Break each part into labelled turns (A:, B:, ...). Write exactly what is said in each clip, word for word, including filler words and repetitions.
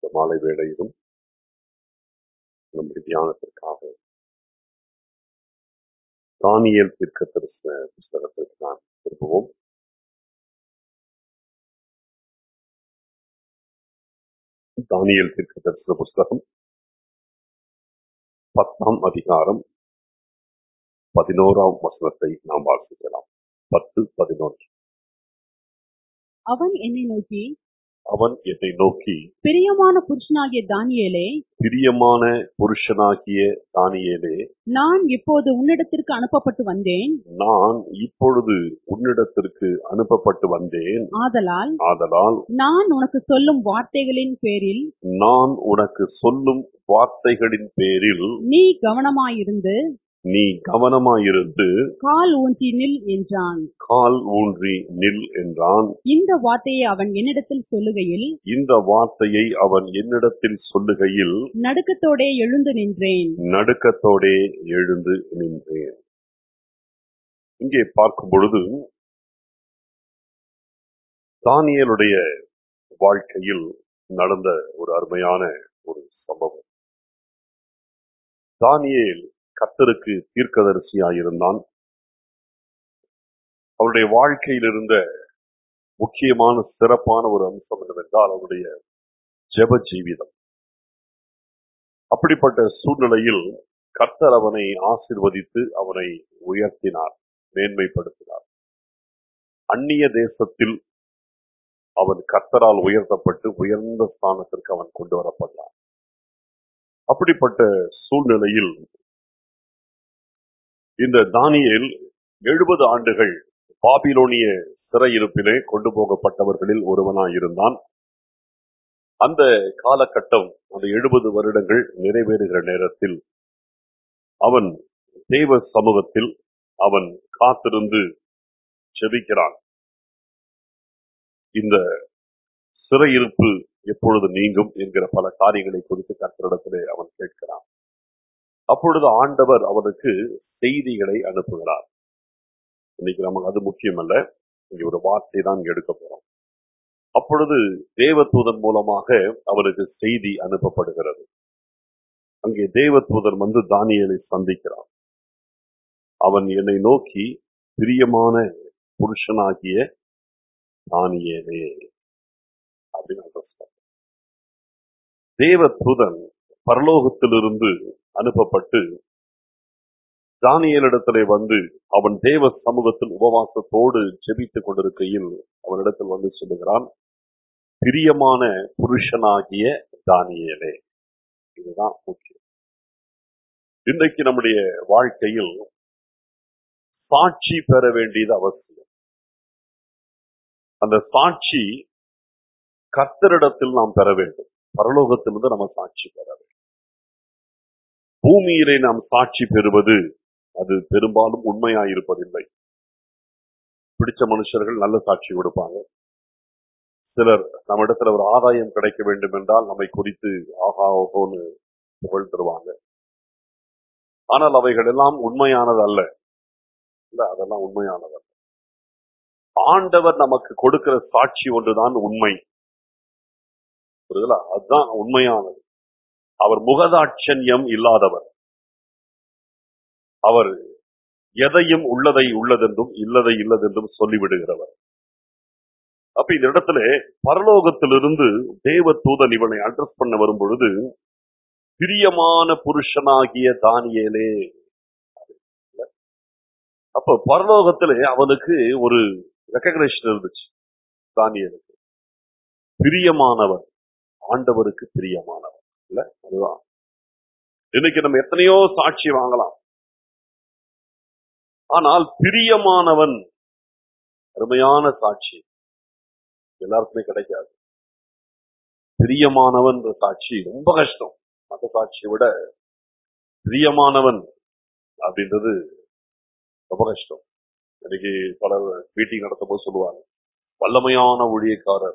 A: மாலை வேளையிலும் நம்முடைய தியானத்திற்காக தானியேல் தீர்க்கதரிசன புஸ்தகத்திற்கு நாம் திரும்புவோம். தானியேல் தீர்க்கதரிசன புஸ்தகம் பத்தாம் அதிகாரம் பதினோராம் வசனத்தை நாம் வாசிக்கலாம். பத்து பதினொன்று.
B: அவன் என்னை நோக்கி
A: அவன் என்னை நோக்கி
B: பிரியமான புருஷனாகிய தானியேலே
A: பிரியமான புருஷனாகிய தானியேலே,
B: நான் இப்போது உன்னிடத்திற்கு அனுப்பப்பட்டு வந்தேன்.
A: நான் இப்பொழுது உன்னிடத்திற்கு அனுப்பப்பட்டு வந்தேன்.
B: ஆதலால்
A: ஆதலால்
B: நான் உனக்கு சொல்லும் வார்த்தைகளின் பேரில்
A: நான் உனக்கு சொல்லும் வார்த்தைகளின் பேரில்
B: நீ கவனமாயிருந்து
A: நீ கவனமாயிருந்து
B: கால் ஊன்றி நில் என்றான்.
A: கால் ஊன்றி நில் என்றான்.
B: இந்த வார்த்தையை அவன் என்னிடத்தில் சொல்லுகையில்
A: இந்த வார்த்தையை அவன் என்னிடத்தில் சொல்லுகையில்
B: நடுக்கத்தோடே எழுந்து நின்றேன்.
A: நடுக்கத்தோடே எழுந்து நின்றேன். இங்கே பார்க்கும் பொழுது தானியேலுடைய வாழ்க்கையில் நடந்த ஒரு அருமையான ஒரு சம்பவம். தானியேல் கர்த்தருக்கு தீர்க்கதரிசியாயிருந்தான். அவருடைய வாழ்க்கையில் இருந்த முக்கியமான சிறப்பான ஒரு அம்சம் என்னவென்றால் அவருடைய ஜெப ஜீவிதம். அப்படிப்பட்ட சூழ்நிலையில் கர்த்தர் அவனை ஆசீர்வதித்து அவனை உயர்த்தினார், மேன்மைப்படுத்தினார். அந்நிய தேசத்தில் அவன் கர்த்தரால் உயர்த்தப்பட்டு உயர்ந்த ஸ்தானத்திற்கு அவன் கொண்டு வரப்பட்டான். அப்படிப்பட்ட சூழ்நிலையில் இந்த தானியேல் எழுபது ஆண்டுகள் பாபிலோனிய சிறையிருப்பிலே கொண்டு போகப்பட்டவர்களில் ஒருவனாயிருந்தான். அந்த காலகட்டம், அந்த எழுபது வருடங்கள் நிறைவேறுகிற நேரத்தில் அவன் தேவ சமூகத்தில் அவன் காத்திருந்து ஜெபிக்கிறான். இந்த சிறையிருப்பு எப்பொழுது நீங்கும் என்கிற பல காரியங்களை குறித்து கர்த்தரிடத்திலே அவன் கேட்கிறான். அப்பொழுது ஆண்டவர் அவனுக்கு செய்திகளை அனுப்புகிறார். இன்னைக்கு நமக்கு அது முக்கியம் அல்ல, இங்க ஒரு வார்த்தை தான் எடுக்க போறோம். அப்பொழுது தேவதூதன் மூலமாக அவனுக்கு செய்தி அனுப்பப்படுகிறது. அங்கே தேவதூதன் வந்து தானியேலை சந்திக்கிறான். அவன் என்னை நோக்கி பிரியமான புருஷனாகிய தானியேலே அப்படின்னு சொல்றான். தேவதூதன் பரலோகத்திலிருந்து அனுப்பப்பட்டு தானியேலிடத்திலே வந்து அவன் தேவ சமூகத்தில் உபவாசத்தோடு ஜெபித்துக் கொண்டிருக்கையில் அவனிடத்தில் வந்து சொல்லுகிறான், பிரியமான புருஷனாகிய தானியேலே. இதுதான் முக்கியம். இன்றைக்கு நம்முடைய வாழ்க்கையில் சாட்சி பெற வேண்டியது அவசியம். அந்த சாட்சி கர்த்தரிடத்தில் நாம் பெற வேண்டும். பரலோகத்திலிருந்து நம்ம சாட்சி பெற வேண்டும். பூமியிலே நாம் சாட்சி பெறுவது அது பெரும்பாலும் உண்மையாயிருப்பதில்லை. பிடிச்ச மனுஷர்கள் நல்ல சாட்சி கொடுப்பாங்க. சிலர் நம்ம இடத்துல ஒரு ஆதாயம் கிடைக்க வேண்டும் என்றால் நம்மை குறித்து ஆகா ஓகோன்னு புகழ் தருவாங்க. ஆனால் அவைகள் எல்லாம் உண்மையானது அல்ல. இல்ல, அதெல்லாம் உண்மையானது அல்ல. ஆண்டவர் நமக்கு கொடுக்கிற சாட்சி ஒன்றுதான் உண்மை. புரியுதுல? அதுதான் உண்மையானது. அவர் முகதாட்சண்யம் இல்லாதவர். அவர் எதையும் உள்ளதை உள்ளதென்றும் இல்லதை இல்லதென்றும் சொல்லிவிடுகிறவர். அப்ப இந்த இடத்துல பரலோகத்திலிருந்து தேவ தூதன் இவனை அட்ரஸ் பண்ண வரும் பொழுது பிரியமான புருஷனாகிய தானியேலே. அப்ப பரலோகத்திலே அவனுக்கு ஒரு ரெகக்னேஷன் இருந்துச்சு. தானியேலுக்கு பிரியமானவர், ஆண்டவருக்கு பிரியமானவர். இல்ல, அதுதான் இன்னைக்கு நம்ம எத்தனையோ சாட்சி வாங்கலாம். ஆனால் பிரியமானவன், அருமையான சாட்சி எல்லாருக்குமே கிடைக்காது. பிரியமானவன் சாட்சி ரொம்ப கஷ்டம். மற்ற சாட்சியை விட பிரியமானவன் அப்படின்றது ரொம்ப கஷ்டம். இன்னைக்கு பல மீட்டிங் நடத்தும் போது சொல்லுவாங்க, வல்லமையான ஊழியக்காரர்,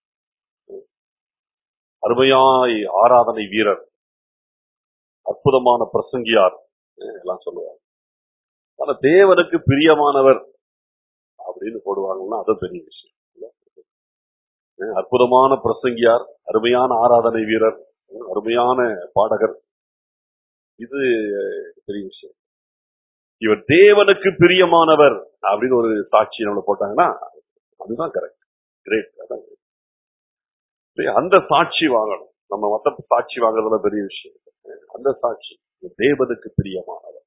A: அருமையாய் ஆராதனை வீரர், அற்புதமான பிரசங்கியார் எல்லாம் சொல்லுவாங்க. ஆனா தேவனுக்கு பிரியமானவர் அப்படின்னு போடுவாங்கன்னா அது பெரிய விஷயம். அஹ் அற்புதமான பிரசங்கியார், அருமையான ஆராதனை வீரர், அஹ் அருமையான பாடகர். இது அஹ், பெரிய விஷயம். இவர் தேவனுக்கு பிரியமானவர் அப்படின்னு ஒரு சாட்சி நம்மள போட்டாங்கன்னா அதுதான் கரெக்ட், கிரேட். அதான் great. சரி, அந்த சாட்சி வாங்கணும். நம்ம மத்த சாட்சி வாங்குறதுல பெரிய விஷயம். அந்த சாட்சி இவர் தேவனுக்கு பிரியமானவர்,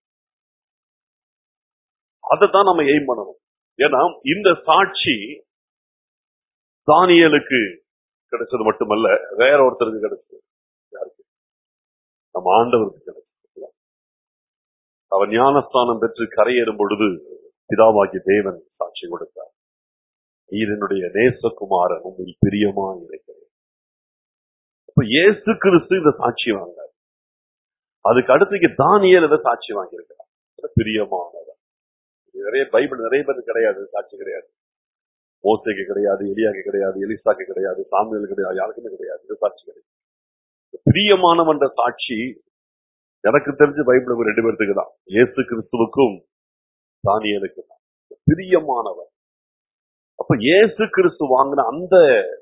A: அதைத்தான் நம்ம எய்ம் பண்ணணும். ஏன்னா இந்த சாட்சி தானியேலுக்கு கிடைச்சது மட்டுமல்ல, வேற ஒருத்தருக்கு கிடைச்சது. யாருக்கு? நம்ம ஆண்டவருக்கு கிடைச்சது. அவர் ஞானஸ்தானம் பெற்று கரையேறும் பொழுது பிதாவாகிய தேவன் சாட்சி கொடுத்தார், நீர் என்னுடைய நேசகுமாரன், உங்கள் பிரியமா இருக்கிறேன். அப்ப இயேசு கிறிஸ்து இந்த சாட்சி வாங்கினார். அதுக்கு அடுத்து தானியேல் இதை சாட்சி வாங்கியிருக்கிறார், பிரியமானவர். நிறைய பைபிள் நிறைய பேருக்கு கிடையாது, சாட்சி கிடையாது. மோசேக்கு கிடையாது, எலியாக்கு கிடையாது, எலிசாக்கு கிடையாது, சாமுவேல் கிடையாது, யாருக்குமே கிடையாது. இது சாட்சி கிடையாது. பிரியமானவன்ற சாட்சி எனக்கு தெரிஞ்சு பைபிள் ரெண்டு பேருக்கு தான், இயேசு கிறிஸ்துவுக்கும் தானியேலுக்கு தான். பிரியமானவர். அப்ப இயேசு கிறிஸ்து வாங்கின அந்த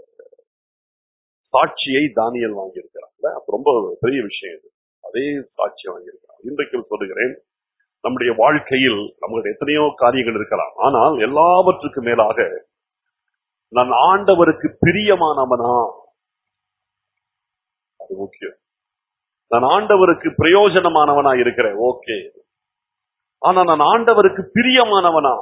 A: சாட்சியை தானியேல் வாங்கியிருக்கிறாங்க. அப்ப ரொம்ப பெரிய விஷயம் இது. அதே சாட்சி வாங்கியிருக்கிறார். இன்றைக்கு சொல்லுகிறேன், நம்முடைய வாழ்க்கையில் நம்மளுடைய எத்தனையோ காரியங்கள் இருக்கலாம், ஆனால் எல்லாவற்றுக்கு மேலாக நான் ஆண்டவருக்கு பிரியமானவனா, அது முக்கியம். நான் ஆண்டவருக்கு பிரயோஜனமானவனா இருக்கிறேன், ஓகே. ஆனா நான் ஆண்டவருக்கு பிரியமானவனா,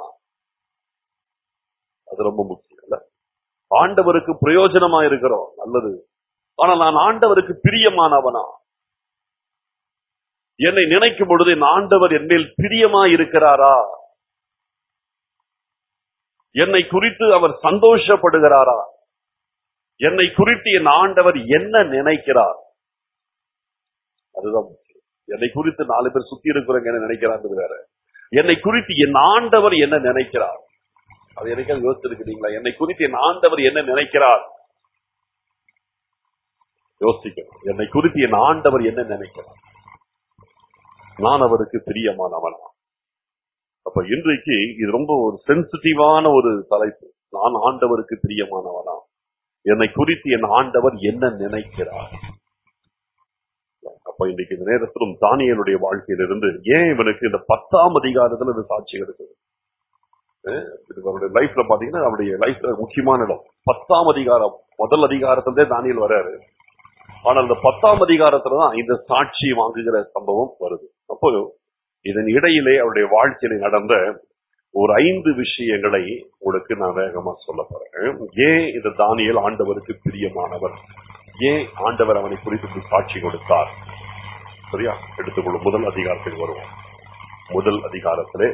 A: அது ரொம்ப முக்கியம். இல்ல, ஆண்டவருக்கு பிரயோஜனமா இருக்கிறோம், நல்லது. ஆனா நான் ஆண்டவருக்கு பிரியமானவனா, என்னை நினைக்கும் பொழுது என் ஆண்டவர் என் மேல் பிரியமா இருக்கிறாரா, என்னை குறித்து அவர் சந்தோஷப்படுகிறாரா, என்னை குறித்து என் ஆண்டவர் என்ன நினைக்கிறார், அதுதான் முக்கியம். என்னை குறித்து நாலு பேர் சுத்தி இருக்கிறவங்க என்ன நினைக்கிறாங்க வேற, என்னை குறித்து என் ஆண்டவர் என்ன நினைக்கிறார், அது என்னைக்காவது யோசிச்சிருக்கிறீங்களா? என்னை குறித்து என் ஆண்டவர் என்ன நினைக்கிறார், யோசிக்கணும். என்னை குறித்து என் ஆண்டவர் என்ன நினைக்கிறார், நான் அவருக்கு பிரியமானவனா. அப்ப இன்றைக்கு இது ரொம்ப ஒரு சென்சிட்டிவான ஒரு தலைப்பு. நான் ஆண்டவருக்கு பிரியமானவனா, என்னை குறித்து என் ஆண்டவர் என்ன நினைக்கிறார். அப்ப இன்றைக்கு இந்த நேரத்திலும் தானியேலுடைய வாழ்க்கையிலிருந்து ஏன் இவனுக்கு இந்த பத்தாம் அதிகாரத்துல இந்த சாட்சி கிடைச்சது, அவருடைய லைஃப்ல பாத்தீங்கன்னா அவருடைய லைஃப்ல முக்கியமான இடம் பத்தாம் அதிகாரம். முதல் அதிகாரத்திலே தானியேல் வராரு, ஆனால் இந்த பத்தாம் அதிகாரத்துலதான் இந்த சாட்சி வாங்குகிற சம்பவம் வருது. அப்போ இதன் இடையிலே அவருடைய வாழ்க்கையில நடந்த ஒரு ஐந்து விஷயங்களை உங்களுக்கு நான் வேகமா சொல்ல போறேன். ஏன் இந்த தானியேல் ஆண்டவருக்கு பிரியமானவர், ஏன் ஆண்டவர் அவனை குறித்து சாட்சி கொடுத்தார். சரியா, எடுத்துக்கொள்ளும். முதல் அதிகாரத்துக்கு வருவோம். முதல் அதிகாரத்திலே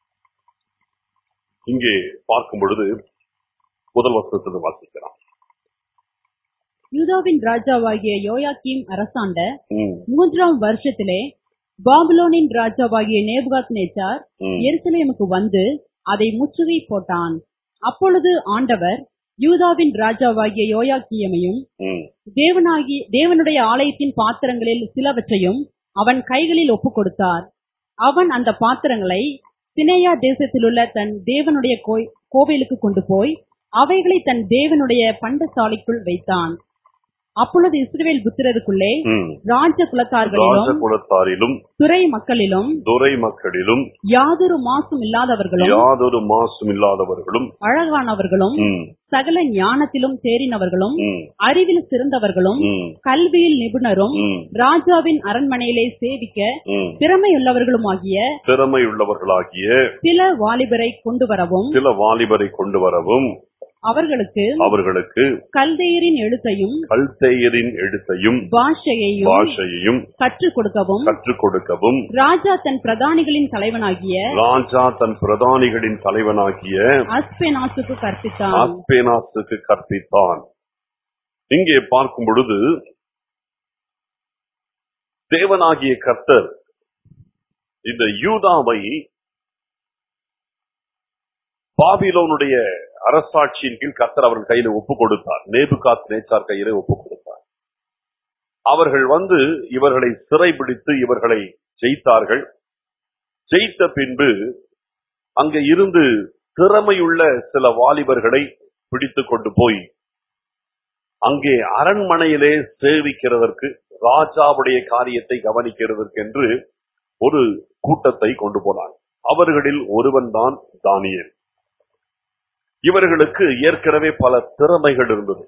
A: இங்கே பார்க்கும் பொழுது முதல் வசனத்திலிருந்து வாசிக்கலாம்.
B: யூதாவின் ராஜாவாகிய யோயாக்கீம் அரசாண்ட
A: ம்,
B: மூன்றாம் வருஷத்திலே பாபிலோனின் ராஜாவாகிய நேபுகாத்நேச்சார்
A: ம்,
B: எருசலேமுக்கு வந்து அதை முற்றுகை போட்டான். அப்பொழுது ஆண்டவர் யூதாவின் ராஜாவாகிய யோயாக்கீமையும்
A: ம்,
B: தேவனாகி தேவனுடைய ஆலயத்தின் பாத்திரங்களில் சிலவற்றையும் அவன் கைகளில் ஒப்புக் கொடுத்தார். அவன் அந்த பாத்திரங்களை சினேயா தேசத்திலுள்ள தன் தேவனுடைய கோய்- கோவிலுக்கு கொண்டு போய் அவைகளை தன் தேவனுடைய பண்டசாலைக்குள் வைத்தான். அப்பொழுது இஸ்ரவேல் புத்திரருக்குள்ளே
A: ம்.
B: ராஜ குலத்தார்களிலும்
A: ராஜகுலத்தாரிலும்
B: துறை மக்களிலும்
A: துரை மக்களிலும்
B: யாதொரு மாசும் இல்லாதவர்களும்
A: யாதொரு மாசும் இல்லாதவர்களும்
B: அழகானவர்களும்
A: ம்,
B: சகல ஞானத்திலும் தேறினவர்களும்
A: ம்,
B: அறிவில் சிறந்தவர்களும்
A: ம்,
B: கல்வியில் நிபுணரும்
A: ம்,
B: ராஜாவின் அரண்மனையிலே சேவிக்க
A: ம்.
B: திறமையுள்ளவர்களுமாகிய
A: திறமை உள்ளவர்களாகிய
B: சில வாலிபரை கொண்டு வரவும்
A: சில வாலிபரை கொண்டு வரவும்
B: அவர்களுக்கு
A: அவர்களுக்கு
B: கல்தேயரின் எழுத்தையும்
A: கல்தேயரின் எழுத்தையும்
B: பாஷையையும்
A: பாஷையையும்
B: கற்றுக் கொடுக்கவும்
A: கற்றுக் கொடுக்கவும்
B: ராஜா தன் பிரதானிகளின் தலைவனாகிய
A: ராஜா தன் பிரதானிகளின் தலைவனாகிய
B: அஸ்பெனாசுக்கு கற்பித்தான்.
A: அஸ்பேனாசுக்கு கற்பித்தான். இங்கே பார்க்கும் பொழுது தேவனாகிய கர்த்தர் இந்த யூதாவை பாபிலோனுடைய அரசாட்சியின் கீழ் கர்த்தர் அவர்கள் கையில ஒப்பு கொடுத்தார். நேபுகாத்நேச்சார் கையில ஒப்பு கொடுத்தார். அவர்கள் வந்து இவர்களை சிறைபிடித்து இவர்களை ஜெயித்தார்கள். ஜெயித்த பின்பு அங்க இருந்து திறமையுள்ள சில வாலிபர்களை பிடித்து கொண்டு போய் அங்கே அரண்மனையிலே சேவிக்கிறதற்கு, ராஜாவுடைய காரியத்தை கவனிக்கிறதற்கு என்று ஒரு கூட்டத்தை கொண்டு போனாங்க. அவர்களில் ஒருவன் தான் தானியேல். இவர்களுக்கு ஏற்கனவே பல திறமைகள் இருந்தது.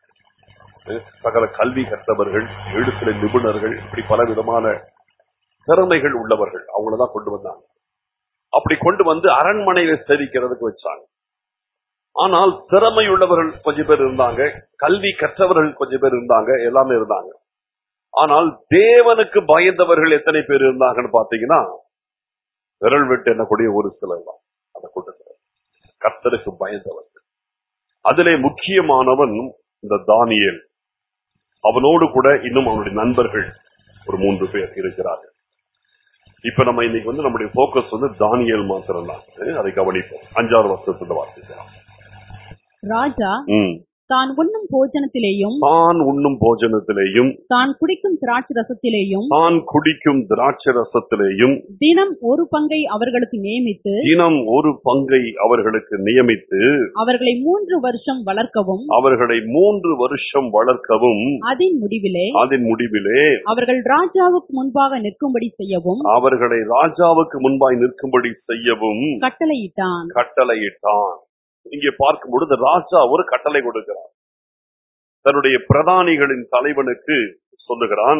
A: சகல கல்வி கற்றவர்கள், எழுத்துல நிபுணர்கள், இப்படி பல விதமான திறமைகள் உள்ளவர்கள். அவங்களதான் கொண்டு வந்தாங்க. அப்படி கொண்டு வந்து அரண்மனையில சேவிக்கிறதுக்கு வச்சாங்க. ஆனால் திறமை உள்ளவர்கள் கொஞ்சம் பேர் இருந்தாங்க, கல்வி கற்றவர்கள் கொஞ்சம் பேர் இருந்தாங்க, எல்லாமே இருந்தாங்க. ஆனால் தேவனுக்கு பயந்தவர்கள் எத்தனை பேர் இருந்தாங்கன்னு பாத்தீங்கன்னா, விரல் விட்டு எண்ணக்கூடிய ஒரு சிலர் தான் அந்த கூட்டத்தில். கர்த்தருக்கு பயந்தவர்கள். அதிலே முக்கியமானவன் இந்த தானியேல். அவனோடு கூட இன்னும் அவனுடைய நண்பர்கள் ஒரு மூன்று பேர் இருக்கிறார்கள். இப்ப நம்ம இன்னைக்கு வந்து நம்முடைய போக்கஸ் வந்து தானியேல் மாத்திரம் தான். அதை கவனிப்போம். அஞ்சாறு வருஷத்துல வாசிக்கலாம்.
B: ராஜா
A: ம்.
B: தான் உண்ணும் போஜனத்திலேயும்
A: தான் உண்ணும் போஜனத்திலேயும்
B: தான் குடிக்கும் திராட்சை ரசத்திலேயும்
A: தான் குடிக்கும் திராட்சை ரசத்திலேயும்
B: தினம் ஒரு பங்கை அவர்களுக்கு நியமித்து
A: தினம் ஒரு பங்கை அவர்களுக்கு நியமித்து
B: அவர்களை மூன்று வருஷம் வளர்க்கவும்
A: அவர்களை மூன்று வருஷம் வளர்க்கவும்
B: அதன் முடிவிலே
A: அதன் முடிவிலே
B: அவர்கள் ராஜாவுக்கு முன்பாக நிற்கும்படி செய்யவும்
A: அவர்களை ராஜாவுக்கு முன்பாய் நிற்கும்படி செய்யவும்
B: கட்டளையிட்டான்
A: கட்டளையிட்டான். இங்கே பார்க்கும் பொழுது ராஜா ஒரு கட்டளை கொடுக்கிறார். தன்னுடைய பிரதானிகளின் தலைவனுக்கு சொல்லுகிறான்,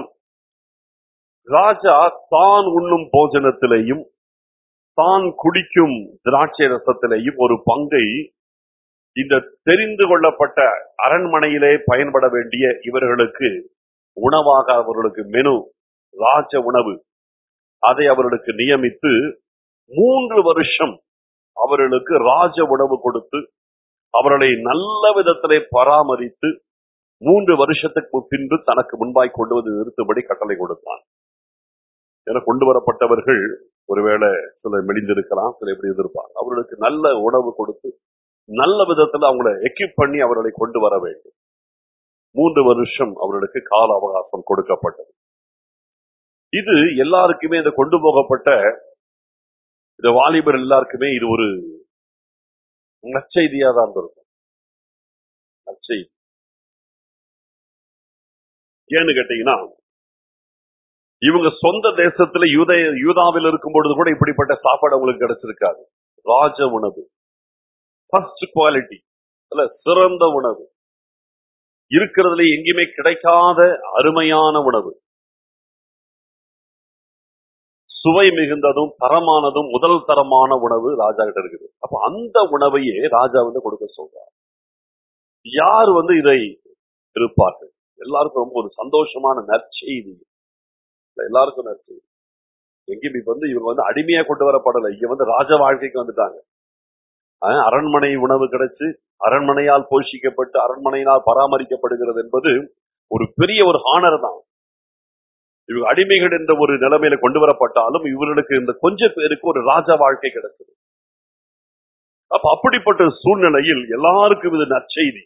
A: ராஜா தான் உண்ணும் போஜனத்திலேயும் தான் குடிக்கும் திராட்சை ரசத்திலேயும் ஒரு பங்கை இந்த தெரிந்து கொள்ளப்பட்ட அரண்மனையிலே பயன்பட வேண்டிய இவர்களுக்கு உணவாக, அவர்களுக்கு மெனு, ராஜ உணவு, அதை அவர்களுக்கு நியமித்து மூன்று வருஷம் அவர்களுக்கு ராஜ உணவு கொடுத்து அவர்களை நல்ல விதத்திலே பராமரித்து மூன்று வருஷத்துக்கு பின்பு தனக்கு முன்பாய் கொண்டு வந்து நிறுத்தும்படி கட்டளை கொடுத்தான். என கொண்டு வரப்பட்டவர்கள் ஒருவேளை சில மெலிந்திருக்கலாம், சில எப்படி இருந்திருப்பாங்க. அவர்களுக்கு நல்ல உணவு கொடுத்து நல்ல விதத்துல அவங்களை எக்யூப் பண்ணி அவர்களை கொண்டு வர வேண்டும். மூன்று வருஷம் அவர்களுக்கு கால அவகாசம் கொடுக்கப்பட்டது. இது எல்லாருக்குமே இந்த கொண்டு போகப்பட்ட இந்த வாலிபர் எல்லாருக்குமே இது ஒரு நற்செய்தியா தான் இருக்கும். நற்செய்தி ஏன்னு கேட்டீங்கன்னா, இவங்க சொந்த தேசத்துல யூத யூதாவில் இருக்கும் பொழுது கூட இப்படிப்பட்ட சாப்பாடு அவங்களுக்கு கிடைச்சிருக்காது. ராஜ உணவு, ஃபர்ஸ்ட் குவாலிட்டி, அல்ல சிறந்த உணவு, இருக்கிறதுல எங்கேயுமே கிடைக்காத அருமையான உணவு, சுவை மிகுந்ததும் தரமானதும் முதல் தரமான உணவு ராஜா கிட்ட இருக்குது. அப்ப அந்த உணவையே ராஜா வந்து கொடுக்க சொல்றார். யார் வந்து இதை இருப்பார்கள்? எல்லாருக்கும் ரொம்ப ஒரு சந்தோஷமான நற்செய்தி. எல்லாருக்கும் நற்செய்தி. எங்கேயும் இப்ப வந்து இவங்க வந்து அடிமையா கொண்டு வரப்படலை, இங்க வந்து ராஜ வாழ்க்கைக்கு வந்துட்டாங்க. அரண்மனை உணவு கிடைச்சு அரண்மனையால் போஷிக்கப்பட்டு அரண்மனையினால் பராமரிக்கப்படுகிறது என்பது ஒரு பெரிய ஒரு ஹானர் தான். இவங்க அடிமைகள் என்ற ஒரு நிலைமையில கொண்டு வரப்பட்டாலும் இவர்களுக்கு இந்த கொஞ்ச பேருக்கு ஒரு ராஜா வாழ்க்கை கிடைச்சது. அப்ப அப்படிப்பட்ட சூழ்நிலையில் எல்லாருக்கும் இது நற்செய்தி.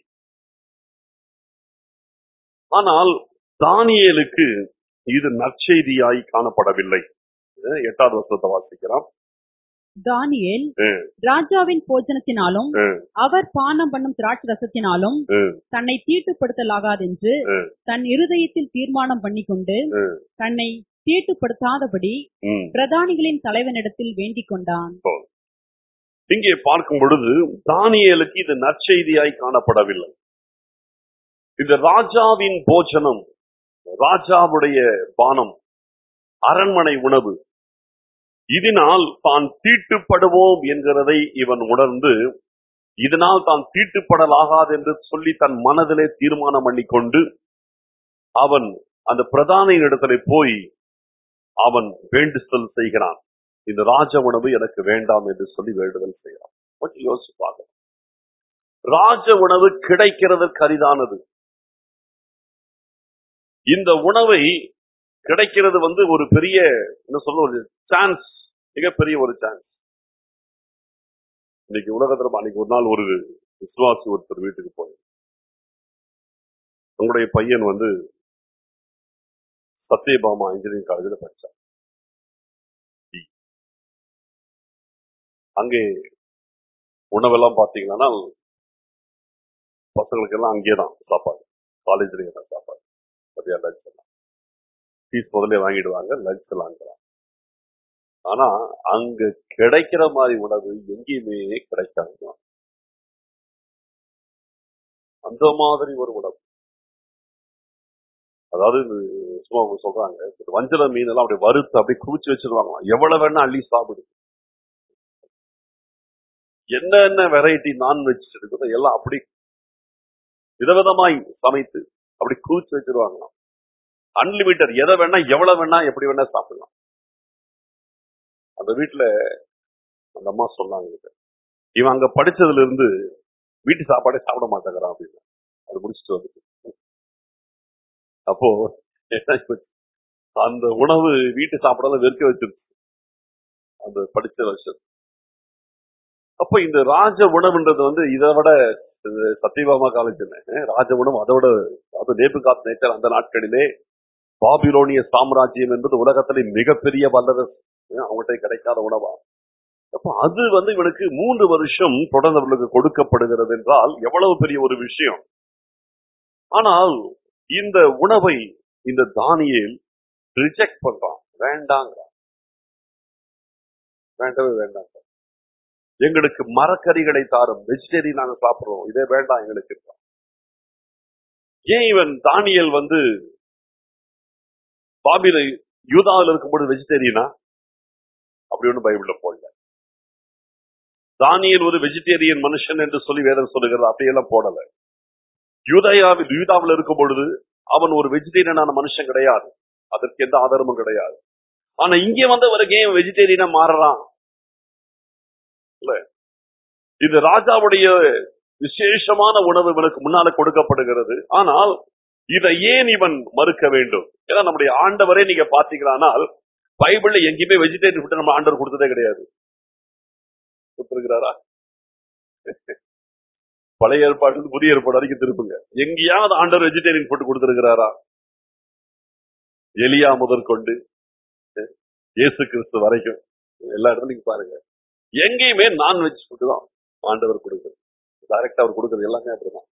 A: ஆனால் தானியேலுக்கு இது நற்செய்தியாய் காணப்படவில்லை. எட்டாவது வருஷத்தை வாசிக்கிறோம்.
B: தானியேல் ராஜாவின் போஜனத்தினாலும் அவர் பானம் பண்ணும் திராட்சை ரசத்தினாலும் தன்னை தீட்டுப்படுத்தலாகாதென்று தன் இருதயத்தில் தீர்மானம் பண்ணிக்கொண்டு தன்னை தீட்டுப்படுத்தாதபடி பிரதானிகளின் தலைவனிடத்தில் வேண்டிக் கொண்டான்.
A: இங்கே பார்க்கும் பொழுது தானியேலுக்கு இது நற்செய்தியாய் காணப்படவில்லை. இந்த ராஜாவின் போஜனம், ராஜாவுடைய பானம், அரண்மனை உணவு, இதனால் தான் தீட்டுப்படுவோம் என்கிறதை இவன் உணர்ந்து, இதனால் தான் தீட்டுப்படலாகாது என்று சொல்லி தன் மனதிலே தீர்மானம் பண்ணிக்கொண்டு அவன் அந்த பிரதான இடத்திலே போய் அவன் வேண்டுதல் செய்கிறான். இந்த ராஜ உணவு எனக்கு வேண்டாம் என்று சொல்லி வேண்டுதல் செய்கிறான். கொஞ்சம் யோசிப்பாங்க. ராஜ உணவு கிடைக்கிறதற்கு அரிதானது. இந்த உணவை கிடைக்கிறது வந்து ஒரு பெரிய என்ன சொல்ல ஒரு சான்ஸ், மிகப்பெரிய ஒரு சான்ஸ். இன்னைக்கு உலகத்துல அன்னைக்கு ஒரு நாள் ஒரு விசுவாசி ஒருத்தர் வீட்டுக்கு போய், உங்களுடைய பையன் வந்து சத்யபாமா இன்ஜினியரிங் காலேஜில் படிச்சார். அங்கே உணவெல்லாம் பாத்தீங்கன்னா பசங்களுக்கு எல்லாம் அங்கேதான் சாப்பாடு. காலேஜ்ல என்ன சாப்பாடு, மதியம் லஞ்ச் எல்லாம் ஃபீஸ் முதல்ல வாங்கிடுவாங்க, லஞ்ச் எல்லாம் வாங்கலாம். ஆனா அங்க கிடைக்கிற மாதிரி உணவு எங்கேயுமே கிடைக்காது. அந்த மாதிரி ஒரு உணவு. அதாவது இது சும்மா அவங்க சொல்றாங்க, இந்த வஞ்சர மீன் எல்லாம் அப்படியே வறுத்து அப்படியே குவிச்சு வச்சிருவாங்களாம். எவ்வளவு வேணா அள்ளி சாப்பிடு. என்னென்ன வெரைட்டி நான்வெஜ் இருக்குதோ எல்லாம் அப்படி விதவிதமாய் சமைத்து அப்படி குவிச்சு வச்சிருவாங்களாம். அன்லிமிட்டட், எதை வேணா எவ்வளவு வேணா எப்படி வேணா சாப்பிடலாம். அந்த வீட்டுல அந்த அம்மா சொன்னாங்க, இவன் அங்க படிச்சதுல இருந்து வீட்டு சாப்பாடே சாப்பிட மாட்டேங்கிறான் அப்படின்னு. அது முடிச்சுட்டு வந்து அப்போ என்ன ஆச்சு? அந்த உணவு வீட்டு சாப்பிடாத வெறுக்க வச்சிருச்சு அந்த படிச்ச வருஷம். அப்ப இந்த ராஜ உணவுன்றது வந்து இதை விட சத்தியபாமா காலேஜ் ராஜ உணவு அதை விட, அது நேபுகாத் நேச்சர் அந்த நாட்களிலே பாபிலோனிய சாம்ராஜ்யம் என்பது உலகத்திலே மிகப்பெரிய வல்லரசு, அவங்ககிட்ட கிடைக்காத உணவா. அப்ப அது வந்து இவனுக்கு மூன்று வருஷம் தொடர்ந்தவர்களுக்கு கொடுக்கப்படுகிறது என்றால் எவ்வளவு பெரிய ஒரு விஷயம். ஆனால் இந்த உணவை இந்த தானியேல் ரிஜெக்ட் பண்றான், வேண்டாங்க, வேண்டவே வேண்டாம், எங்களுக்கு மரக்கறிகளை தாரும், வெஜிடேரியன் நாங்க சாப்பிடுறோம், இதே வேண்டாம் எங்களுக்கு. ஏன் இவன் தானியேல் வந்து பாபில யூதாவில் இருக்கும்போது வெஜிடேரியனா? அப்படி ஒண்ணு பைபிள்ல போடல. தானியேல் ஒரு வெஜிடேரியன் மனுஷன் என்று சொல்லி வேதம் சொல்லுகிறது, அப்படியெல்லாம் போடல. யூதயாவில் யூதாவில் இருக்கும் பொழுது அவன் ஒரு வெஜிடேரியனான மனுஷன் கிடையாது, அதற்கு எந்த ஆதாரமும் கிடையாது. ஆனா இங்கே வந்தவருக்கு ஏன் வெஜிடேரியனா மாறலாம்? இல்ல, இது ராஜாவுடைய விசேஷமான உணவு இவனுக்கு முன்னால கொடுக்கப்படுகிறது. ஆனால் இதை ஏன் இவன் மறுக்க வேண்டும்? ஏன்னா நம்முடைய ஆண்டவரே நீங்க பாத்தீங்களானால் பைபிள்ல எங்கேயுமே வெஜிடேரியன் ஃபுட் நம்ம ஆண்டவர் கொடுத்ததே கிடையாது. கொடுத்திருக்கிறாரா? பழைய ஏற்பாடு புதிய ஏற்பாடு வரைக்கும் திருப்புங்க, எங்கேயாவது ஆண்டவர் வெஜிடேரியன் ஃபுட் கொடுத்திருக்கிறாரா? எலியா முதற்கொண்டு இயேசு கிறிஸ்து வரைக்கும் எல்லா இடத்துலயும் பாருங்க, எங்கேயுமே நான்வெஜ் ஃபுட் தான் ஆண்டவர் கொடுக்கிறது. டைரக்டா அவர் கொடுக்கிறது எல்லாமே அப்படிதான்.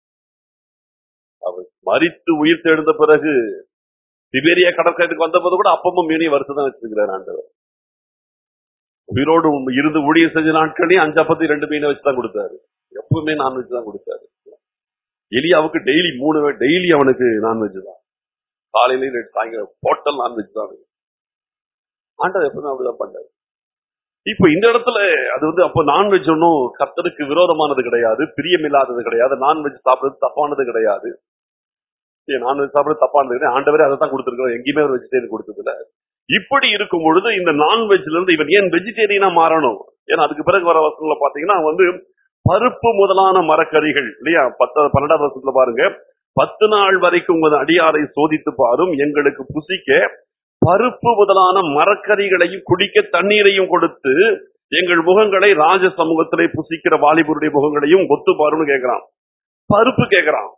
A: அவர் மரித்து உயிர் தெழுந்த பிறகு திபேரியா கடற்கரைக்கு வந்த போது கூட அப்பமும் மீனையும் வறுத்து தான் வச்சிருக்கிறார் ஆண்டவர். உயிரோடு இருந்து ஊழியர் செஞ்ச நாட்களையும் அஞ்சு அப்பத்தி ரெண்டு மீனை வச்சுதான் கொடுத்தாரு. எப்பவுமே நான்வெஜ் தான் கொடுத்தாரு. எலியாவுக்கு டெய்லி மூணு டெய்லி அவனுக்கு நான்வெஜ் தான், காலையில சாயங்காலம் டோட்டல் நான்வெஜ் தான். ஆண்டவர் எப்பவுமே அப்படிதான் பண்ணாரு. இப்ப இந்த இடத்துல அது வந்து அப்ப நான்வெஜ் ஒன்னும் கர்த்தருக்கு விரோதமானது கிடையாது, பிரியமில்லாதது கிடையாது, நான்வெஜ் சாப்பிடுறது தப்பானது கிடையாது. நான்வெஜ் சாப்பிடுறது தப்பானது கிடையாது, ஆண்டவரே அதை தான் கொடுத்திருக்கிறோம், எங்கேயுமே ஒரு வெஜிடேரியன் கொடுத்ததுல. இப்படி இருக்கும் பொழுது இந்த நான்வெஜ்ல இருந்து இவன் ஏன் வெஜிடேரியனா மாறணும்? ஏன்னா அதுக்கு பிறகு வர வசனங்களை பாத்தீங்கன்னா வந்து பருப்பு முதலான மரக்கறிகள் இல்லையா, பத்து பன்னெண்டாவது வருஷத்துல பாருங்க, பத்து நாள் வரைக்கும் உங்கள் அடியாரை சோதித்து பாரும், எங்களுக்கு புசிக்க பருப்பு முதலான மரக்கறிகளையும் குடிக்க தண்ணீரையும் கொடுத்து எங்கள் முகங்களை ராஜ சமூகத்திலே புசிக்கிற வாலிபருடைய முகங்களையும் ஒத்து பாருன்னு கேட்கிறான். பருப்பு கேட்கிறான்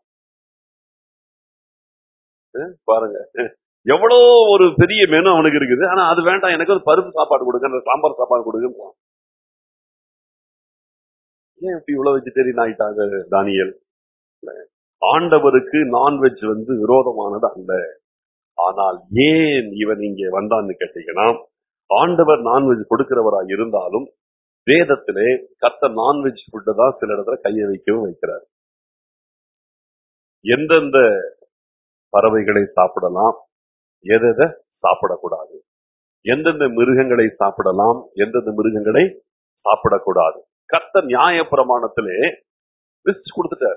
A: பாருங்க, எவ்வளோ ஒரு பெரிய மெனு அவனுக்கு இருக்குது. ஆனா அது வேண்டாம், எனக்கு ஒரு பருப்பு சாப்பாடு கொடுங்க, சாம்பார் சாப்பாடு கொடுங்க. ஏன் இப்படி இவ்வளவு வெஜிடேரியன் ஆயிட்டாங்க தானியேல்? ஆண்டவருக்கு நான்வெஜ் வந்து விரோதமானது அல்ல. ஆனால் ஏன் இவன் இங்கே வந்தான்னு கேட்டீங்கன்னா, ஆண்டவர் நான்வெஜ் கொடுக்கிறவராக இருந்தாலும் வேதத்திலே கர்த்தர் நான்வெஜ் ஃபுட்டை தான் சில இடத்துல கையை வைக்கவும் வைக்கிறார். எந்தெந்த பறவைகளை சாப்பிடலாம், எதை சாப்பிடக்கூடாது, எந்தெந்த மிருகங்களை சாப்பிடலாம், எந்தெந்த மிருகங்களை சாப்பிடக்கூடாது, கர்த்தர் நியாய பிரமாணத்திலே லிஸ்ட் கொடுத்துட்டாரு.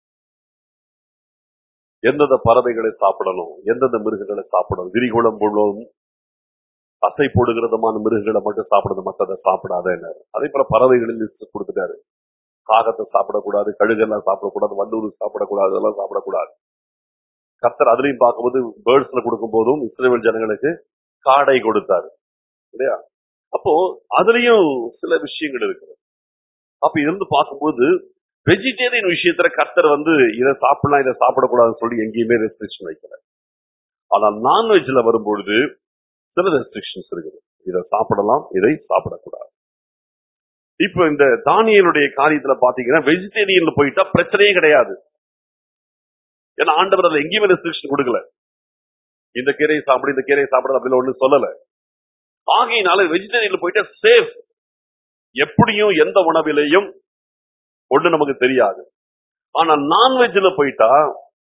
A: எந்தெந்த பறவைகளை சாப்பிடணும், எந்தெந்த மிருகங்களை சாப்பிடணும், விரிகுளம் முழுவதும் அசை போடுகிறதமான மிருகங்களை மட்டும் சாப்பிடுறது, மற்றதை சாப்பிடாத. அதே போல பறவைகளில் லிஸ்ட் கொடுத்துட்டாரு. காகத்தை சாப்பிடக்கூடாது, கழுகெல்லாம் சாப்பிடக்கூடாது, வண்டூர் சாப்பிடக்கூடாது, அதெல்லாம் சாப்பிடக்கூடாது. கர்த்தர் அதுலயும் பார்க்கும்போது பேர்ட்ஸ்ல கொடுக்கும் போதும் இஸ்ரவேல் ஜனங்களுக்கு காடை கொடுத்தாரு இல்லையா. அப்போ அதுலயும் சில விஷயங்கள் இருக்குது. அப்ப இருந்து பார்க்கும்போது வெஜிடேரியன் விஷயத்துல கர்த்தர் வந்து இதை சாப்பிடலாம் இதை சாப்பிடக்கூடாதுன்னு சொல்லி எங்கேயுமே ரெஸ்ட்ரிக்ஷன் வைக்கிறார். ஆனால் நான்வெஜ்ல வரும்பொழுது சில ரெஸ்ட்ரிக்ஷன்ஸ் இருக்குது, இதை சாப்பிடலாம் இதை சாப்பிடக்கூடாது. இப்ப இந்த தானியேலுடைய காரியத்துல பாத்தீங்கன்னா வெஜிடேரியன்ல போயிட்டா பிரச்சனையே கிடையாது. ஏன்னா ஆண்டவர் அதுல எங்கேயுமே ரெஸ்ட்ரிக்ஷன் கொடுக்கல. இந்த கீரையை சாப்பிடு, இந்த கீரையை சாப்பிடு அப்படின்னு ஒண்ணு சொல்லல. ஆகையினால வெஜிடேரியன்ல போயிட்டு சேஃப். எப்படியும் எந்த உணவிலையும் ஒண்ணு நமக்கு தெரியாது. ஆனா நான்வெஜ்ல போயிட்டா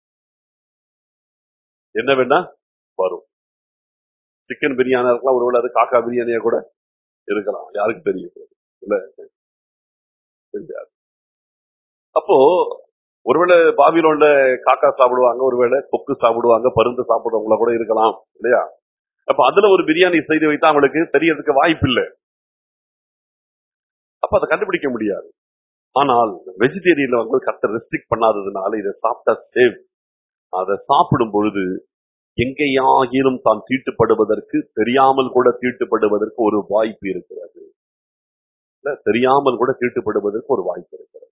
A: என்ன வேணா வரும். சிக்கன் பிரியாணி இருக்கலாம், ஒருவேளை அது காக்கா பிரியாணியா கூட இருக்கலாம், யாருக்கு தெரியும் இல்ல, தெரியாது. அப்போ ஒருவேளை பாபிலோன்ல காக்கா சாப்பிடுவாங்க, ஒருவேளை கொக்கு சாப்பிடுவாங்க, பருந்து சாப்பிடுறவங்கள கூட இருக்கலாம் இல்லையா? அப்ப அதுல ஒரு பிரியாணி செய்து வைத்தா அவங்களுக்கு தெரியறதுக்கு வாய்ப்பு இல்லை. அப்ப அதை கண்டுபிடிக்க முடியாது. ஆனால் வெஜிடேரியன்ல வந்து கரெக்டா ரெஸ்ட்ரிக்ட் பண்ணாததுனால இதை சாப்பிட்டா சேஃப். அதை சாப்பிடும் பொழுது எங்கேயாகிலும் தான் தீட்டுப்படுவதற்கு, தெரியாமல் கூட தீட்டுப்படுவதற்கு ஒரு வாய்ப்பு இருக்கிறது. தெரியாமல் கூட தீட்டுப்படுவதற்கு ஒரு வாய்ப்பு இருக்கிறது.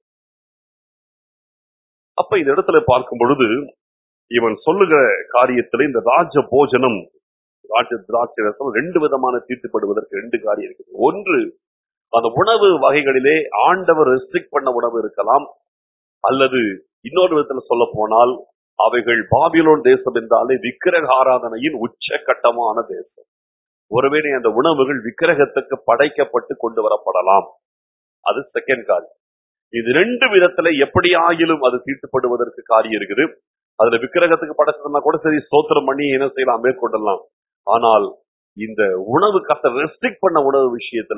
A: அப்ப இந்த இடத்துல பார்க்கும் பொழுது இவன் சொல்லுகிற காரியத்துல இந்த ராஜ போஜனம், ராஜ திராட்சை ரசம் ரெண்டு விதமான தீட்டுப்படுவதற்கு ரெண்டு காரியம் இருக்குது. ஒன்று, அந்த உணவு வகைகளிலே ஆண்டவர் ரெஸ்ட்ரிக்ட் பண்ண உணவு இருக்கலாம், அல்லது இன்னொரு விதத்துல சொல்ல போனால் அவைகள் பாபிலோன் தேசம் என்றாலே விக்கிரக ஆராதனையின் உச்சகட்டமான தேசம். ஒருவேளை அந்த உணவுகள் விக்கிரகத்துக்கு படைக்கப்பட்டு கொண்டு வரப்படலாம். அது செகண்ட் காரியம். இது ரெண்டு விதத்துல எப்படியாயிலும் அது தீட்டுப்படுவதற்கு காரியம் இருக்குது. அதுல விக்கிரகத்துக்கு படைச்சதுன்னா கூட சரி, ஸ்தோத்திரம் பண்ணி என்ன செய்யலாம், மேற்கொள்ளலாம். ஆனால் இந்த உணவு கத்த ரெஸ்ட்ரிக்ட் பண்ண உணவு விஷயத்துல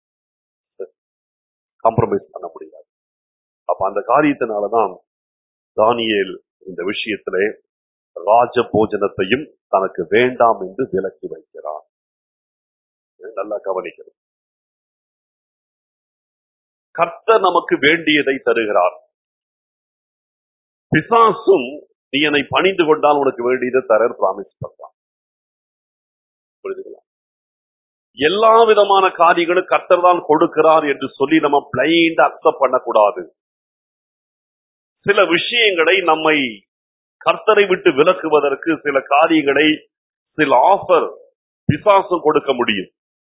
A: காம்ப்ரமைஸ் பண்ண முடியாது. அப்ப அந்த காரியத்தினாலதான் தானியேல் இந்த விஷயத்திலே ராஜ போஜனத்தையும் தனக்கு வேண்டாம் என்று விலக்கி வைக்கிறார். நல்லா கவனிக்கணும். கர்த்தர் நமக்கு வேண்டியதை தருகிறார். பிசாசும் நீ என்னை பணிந்து கொண்டால் உனக்கு வேண்டியதை தர பிராமிஸ் பண்றான். புரிஞ்சுக்கலாம். எல்லா விதமான காரியங்களும் கர்த்தர் தான் கொடுக்கிறார் என்று சொல்லி நம்ம பிளைண்ட் அக்செப்ட் பண்ணக்கூடாது. சில விஷயங்களை நம்மை கர்த்தரை விட்டு விலக்குவதற்கு சில காரியங்களை, சில ஆஃபர் பிசாசும் கொடுக்க முடியும்.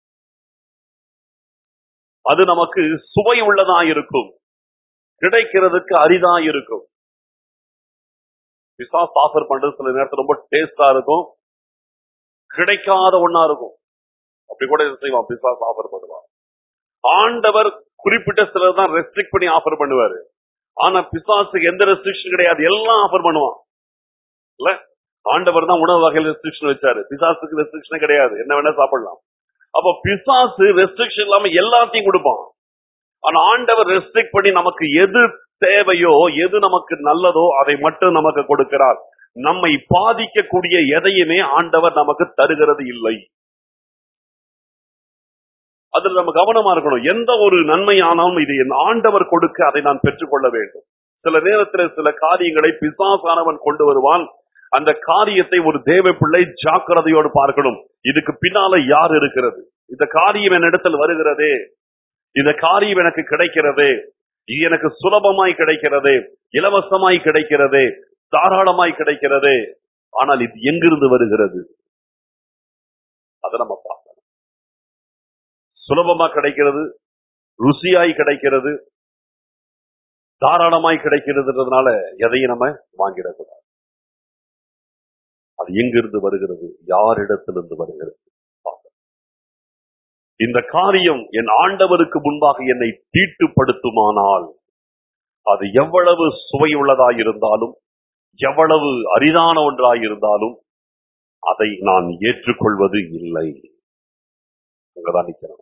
A: அது நமக்கு சுவை உள்ளதா இருக்கும், கிடைக்கிறதுக்கு அரிதா இருக்கும். பிசாசு ஆஃபர் பண்றது சில நேரத்தில் ரொம்ப டேஸ்டா இருக்கும், கிடைக்காத ஒண்ணா இருக்கும். அப்படி கூட செய்வான், பிசாசு ஆஃபர் பண்ணுவான். ஆண்டவர் குறிப்பிட்ட சிலர் தான் ரெஸ்ட்ரிக்ட் பண்ணி ஆஃபர் பண்ணுவாரு. ஆனா பிசாசுக்கு எந்த ரெஸ்ட்ரிக்ஷன் கிடையாது, எல்லாம் ஆஃபர் பண்ணுவான். இல்ல, ஆண்டவர் தான் உணவு வகையில் ரெஸ்ட்ரிக்ஷன் வச்சாரு, பிசாசுக்கு ரெஸ்ட்ரிக்ஷன் கிடையாது, என்ன வேணா சாப்பிடலாம். அப்ப பிசாசு ரெஸ்ட்ரிக்ஷன் இல்லாம எல்லாத்தையும் கொடுப்பான். ஆனா ஆண்டவர் ரெஸ்ட்ரிக்ட் பண்ணி நமக்கு எது தேவையோ, எது நமக்கு நல்லதோ அதை மட்டும் நமக்கு கொடுக்கிறார். நம்மை பாதிக்கக்கூடிய எதையுமே ஆண்டவர் நமக்கு தருகிறது இல்லை. அதுல நம்ம கவனமா இருக்கணும். எந்த ஒரு நன்மையானாலும் இது என் ஆண்டவர் கொடுக்க அதை நான் பெற்றுக்கொள்ள வேண்டும். சில நேரத்தில் சில காரியங்களை பிசாசானவன் கொண்டு வருவான். அந்த காரியத்தை ஒரு தேவ பிள்ளை ஜாக்கிரதையோடு பார்க்கணும். இதுக்கு பின்னால யார் இருக்கிறது, இந்த காரியம் என்னிடத்தில் வருகிறதே, இந்த காரியம் எனக்கு கிடைக்கிறதே, இது எனக்கு சுலபமாய் கிடைக்கிறதே, இலவசமாய் கிடைக்கிறதே, தாராளமாய் கிடைக்கிறதே, ஆனால் இது எங்கிருந்து வருகிறது அதை நம்ம பார்க்கணும். சுலபமா கிடைக்கிறது, ருசியாய் கிடைக்கிறது, தாராளமாய் கிடைக்கிறதுனால எதையும் நம்ம வாங்கிடக்கூடாது. அது எங்கிருந்து வருகிறது, யாரிடத்திலிருந்து வருகிறது. இந்த காரியம் என் ஆண்டவருக்கு முன்பாக என்னை தீட்டுப்படுத்துமானால் அது எவ்வளவு சுவை உள்ளதாயிருந்தாலும், எவ்வளவு அரிதான ஒன்றாயிருந்தாலும் அதை நான் ஏற்றுக்கொள்வது இல்லை. அங்கதான் நிற்கிறேன்.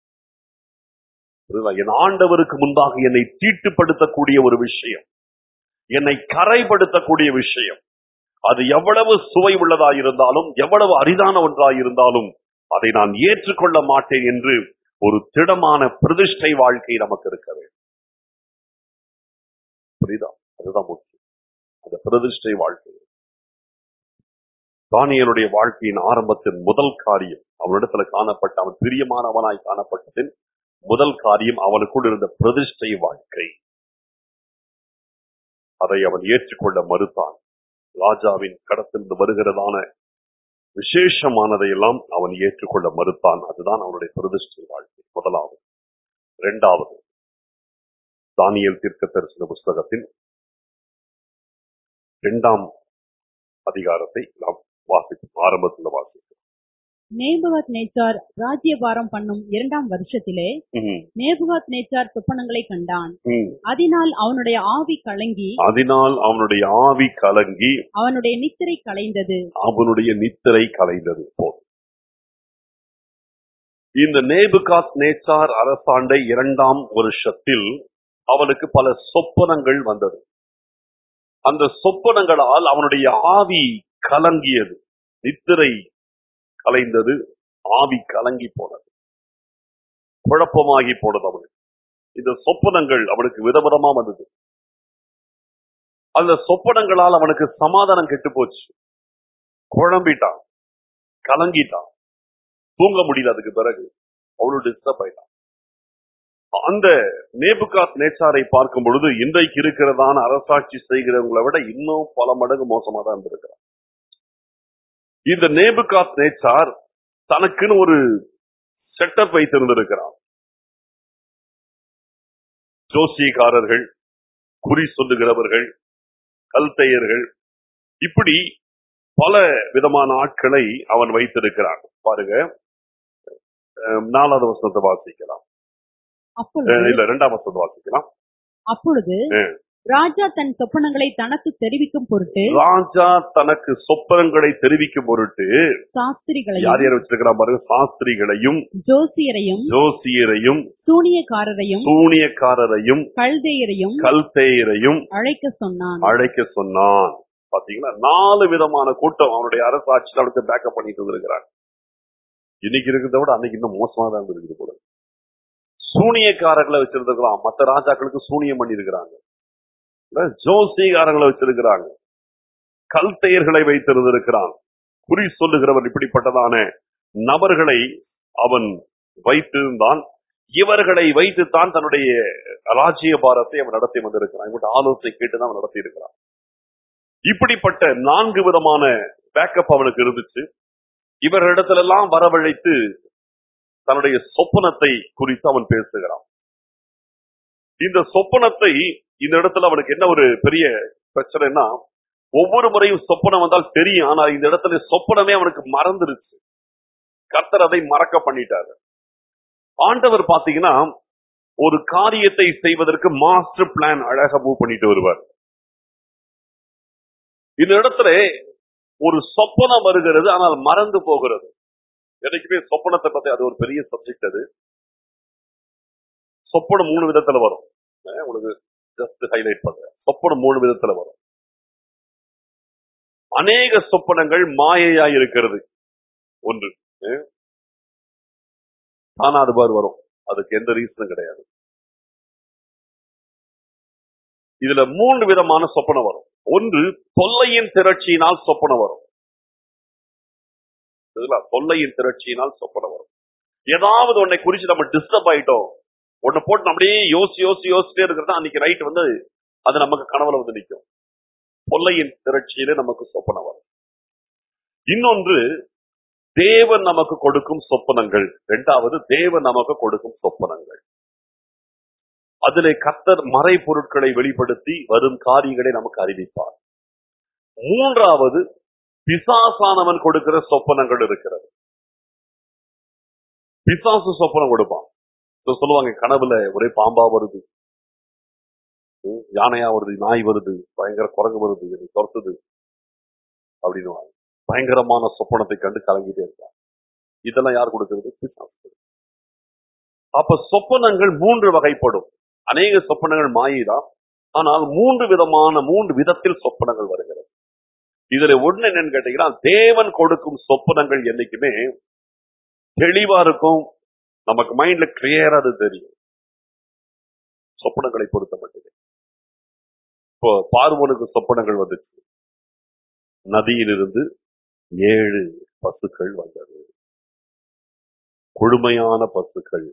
A: என் ஆண்டவருக்கு முன்பாக என்னை தீட்டுப்படுத்தக்கூடிய ஒரு விஷயம், என்னை கரைப்படுத்தக்கூடிய விஷயம், அது எவ்வளவு சுவை உள்ளதாயிருந்தாலும், எவ்வளவு அரிதான ஒன்றாயிருந்தாலும் அதை நான் ஏற்றுக்கொள்ள மாட்டேன் என்று ஒரு திடமான பிரதிஷ்டை வாழ்க்கை நமக்கு இருக்க வேண்டும். புரியுதா? அதுதான் முக்கியம், அந்த பிரதிஷ்டை வாழ்க்கை. தானியேலுடைய வாழ்க்கையின் ஆரம்பத்தின் முதல் காரியம், அவனிடத்துல காணப்பட்ட, அவன் பிரியமானவனாய் காணப்பட்டதின் முதல் காரியம் அவனுக்குள் இருந்த பிரதிஷ்டை வாழ்க்கை. அதை அவன் ஏற்றுக்கொள்ள மறுத்தான். ராஜாவின் கடத்திலிருந்து வருகிறதான விசேஷமானதையெல்லாம் அவன் ஏற்றுக்கொள்ள மறுத்தான். அதுதான் அவனுடைய பிரதிஷ்டை வாழ்க்கை முதலாவது. இரண்டாவது, தானியேல் தீர்க்க தரிசன புஸ்தகத்தின் இரண்டாம் அதிகாரத்தை நாம் வாசிப்போம். ஆரம்பத்தில் வாசிப்போம்.
B: நேபுகாத் நேச்சார் ராஜ்யபாரம் பண்ணும் இரண்டாம் வருஷத்திலே
A: ம்,
B: நேபுகாத் நேச்சார் சொப்பனங்களை கண்டான்.
A: ம்.
B: அதனால் அவனுடைய ஆவி கலங்கி
A: அதனால் அவனுடைய ஆவி கலங்கி
B: அவனுடைய நித்திரை கலைந்தது.
A: அவனுடைய நித்திரை கலைந்தது. போதும். இந்த நேபுகாத் நேச்சார் அரசாண்டை இரண்டாம் வருஷத்தில் அவனுக்கு பல சொப்பனங்கள் வந்தது. அந்த சொப்பனங்களால் அவனுடைய ஆவி கலங்கியது, நித்திரை கலைந்தது, ஆவி கலங்கி போனது, குழப்பமாகி போனது. அவனுக்கு இந்த சொப்பனங்கள் அவனுக்கு விதவிதமா வந்தது. அந்த சொப்பனங்களால் அவனுக்கு சமாதானம் கெட்டு போச்சு, குழம்பிட்டான், கலங்கிட்டான், தூங்க முடியல. அதுக்கு பிறகு அவ்வளவு டிஸ்டர்ப் ஆயிட்டான். அந்த நேபுகாத் நேச்சாரை பார்க்கும் பொழுது இன்றைக்கு இருக்கிறதான அரசாட்சி செய்கிறவங்களை விட இன்னும் பல மடங்கு மோசமா தான் இருந்திருக்கிறார். இந்த நேபுகாத் நேச்சார் தனக்குன்னு ஒரு செட்டப் வைத்திருந்திருக்கிறார். ஜோசியக்காரர்கள், குறி சொல்லுகிறவர்கள், கல்தையர்கள், இப்படி பல விதமான ஆட்களை அவன் வைத்திருக்கிறான். பாருங்க, அஹ் நாலாவது வசனத்தை வாசிக்கலாம்.
B: அப்பொழுது
A: அஹ் இல்ல இரண்டாம் வசனத்தை வாசிக்கலாம்.
B: அப்பொழுது
A: அஹ்
B: ராஜா தன் சொப்பனங்களை தனக்கு தெரிவிக்கும் பொருட்டு
A: ராஜா தனக்கு சொப்பனங்களை தெரிவிக்கும் பொருட்டு யார்
B: சாஸ்திரிகளையும்
A: யார் வச்சிருக்கிறான் பாருங்க. சாஸ்திரிகளையும்,
B: ஜோசியரையும்
A: ஜோசியரையும்,
B: சூனியக்காரரையும்
A: சூனியக்காரரையும்,
B: கல்தேயரையும்
A: கல்தேயரையும்
B: அழைக்க சொன்னான்.
A: அழைக்க சொன்னான். பாத்தீங்களா, நாலு விதமான கூட்டம் அவனுடைய அரசாட்சியில் அவனுக்கு பேக்கப் பண்ணிட்டு இருக்கிறாங்க. இன்னைக்கு இருக்கிறத விட அன்னைக்கு இன்னும் மோசமா தான் இருக்குது போல. சூனியக்காரர்களை வச்சிருந்துக்கலாம். மற்ற ராஜாக்களுக்கு சூனியம் பண்ணி இருக்கிறாங்க. ஜோசிகாரங்களை வச்சிருக்கிறாங்க. கல்தையர்களை வைத்திருந்திருக்கிறான். குறி சொல்லுகிறவன். இப்படிப்பட்டதான நபர்களை அவன் வைத்திருந்தான். இவர்களை வைத்துத்தான் தன்னுடைய ராஜ்ய பாரத்தை அவன் நடத்தி வந்திருக்கிறான். இவங்க ஆலோசனை கேட்டுதான் அவன் நடத்தி இருக்கிறான். இப்படிப்பட்ட நான்கு விதமான பேக்கப் அவனுக்கு இருந்துச்சு. இவர்களிடத்துல எல்லாம் வரவழைத்து தன்னுடைய சொப்பனத்தை குறித்து அவன் பேசுகிறான். இந்த சொப்பனத்தை இந்த இடத்துல அவனுக்கு என்ன ஒரு பெரிய பிரச்சனைனா, ஒவ்வொரு முறையும் சொப்பனம் வந்தால் தெரியும், ஆனா இந்த இடத்துல சொப்பனமே அவனுக்கு மறந்துருச்சு. கர்த்தர் அதை மறக்க பண்ணிட்டாரு. ஆண்டவர் பாத்தீங்கன்னா ஒரு காரியத்தை செய்வதற்கு மாஸ்டர் பிளான் அழகா மூவ் பண்ணிட்டு வருவார். இந்த இடத்துல ஒரு சொப்பனம் வருகிறது, ஆனால் மறந்து போகிறது. எனக்குமே சொப்பனத்தை பத்தி அது ஒரு பெரிய சப்ஜெக்ட். அது சொப்பனம் மூணு விதத்துல வரும். உங்களுக்கு ஜஸ்ட் ஹைலைட் பண்றேன். சொப்பனம் மூணு விதத்துல வரும். அநேக சொப்பனங்கள் மாயையா இருக்கிறது. ஒன்று ஆனா அது பார் வரும், அதுக்கு எந்த ரீசனும் கிடையாது. இதுல மூன்று விதமான சொப்பனம் வரும். ஒன்று தொல்லையின் திரட்சியினால் சொப்பனம் வரும். தொல்லையின் திரட்சியினால் சொப்பனம் வரும். ஏதாவது ஒன்னை குறிச்சு நம்ம டிஸ்டர்ப் ஆயிட்டோம், ஒன்ன போட்டு அப்படியே யோசி யோசி யோசிச்சே இருக்கிறதா அன்னைக்கு ரைட் வந்து அது நமக்கு கனவுல வந்து நிற்கும். தொல்லையின் திரட்சியில நமக்கு சொப்பனம் வரும். இன்னொன்று தேவன் நமக்கு கொடுக்கும் சொப்பனங்கள். இரண்டாவது தேவன் நமக்கு கொடுக்கும் சொப்பனங்கள். அதிலே கர்த்தர் மறை பொருட்களை வெளிப்படுத்தி வரும் காரியங்களை நமக்கு அறிவிப்பார். மூன்றாவது பிசாசானவன் கொடுக்கிற சொப்பனங்கள் இருக்கிறது. பிசாசு சொப்பனம் கொடுப்பான். சொல்லுவாங்க, கனவுல ஒரே பாம்பா வருது, யானையா வருது, நாய் வருது, பயங்கர குரங்கு வருது, என்னை துரத்துது அப்படின்னு பயங்கரமான சொப்பனத்தை கண்டு கலங்கிட்டே இருக்கான். இதெல்லாம் யார் கொடுக்கிறது? பிசாசு. அப்ப சொப்பனங்கள் மூன்று வகைப்படும். அநேக சொப்பனங்கள் மாயைதான், ஆனால் மூன்று விதமான மூன்று விதத்தில் சொப்பனங்கள் வருகிறது. இதுல ஒண்ணு என்னன்னு கேட்டீங்கன்னா, தேவன் கொடுக்கும் சொப்பனங்கள் என்னைக்குமே தெளிவா இருக்கும். நமக்கு மைண்ட்ல கிளியரா அது தெரியும். சொப்பனங்களை பொறுத்த மட்டுமே. இப்போ பார்வோனுக்கு சொப்பனங்கள் வந்துச்சு. நதியிலிருந்து ஏழு பசுக்கள் வந்தது, கொழுமையான பசுக்கள்.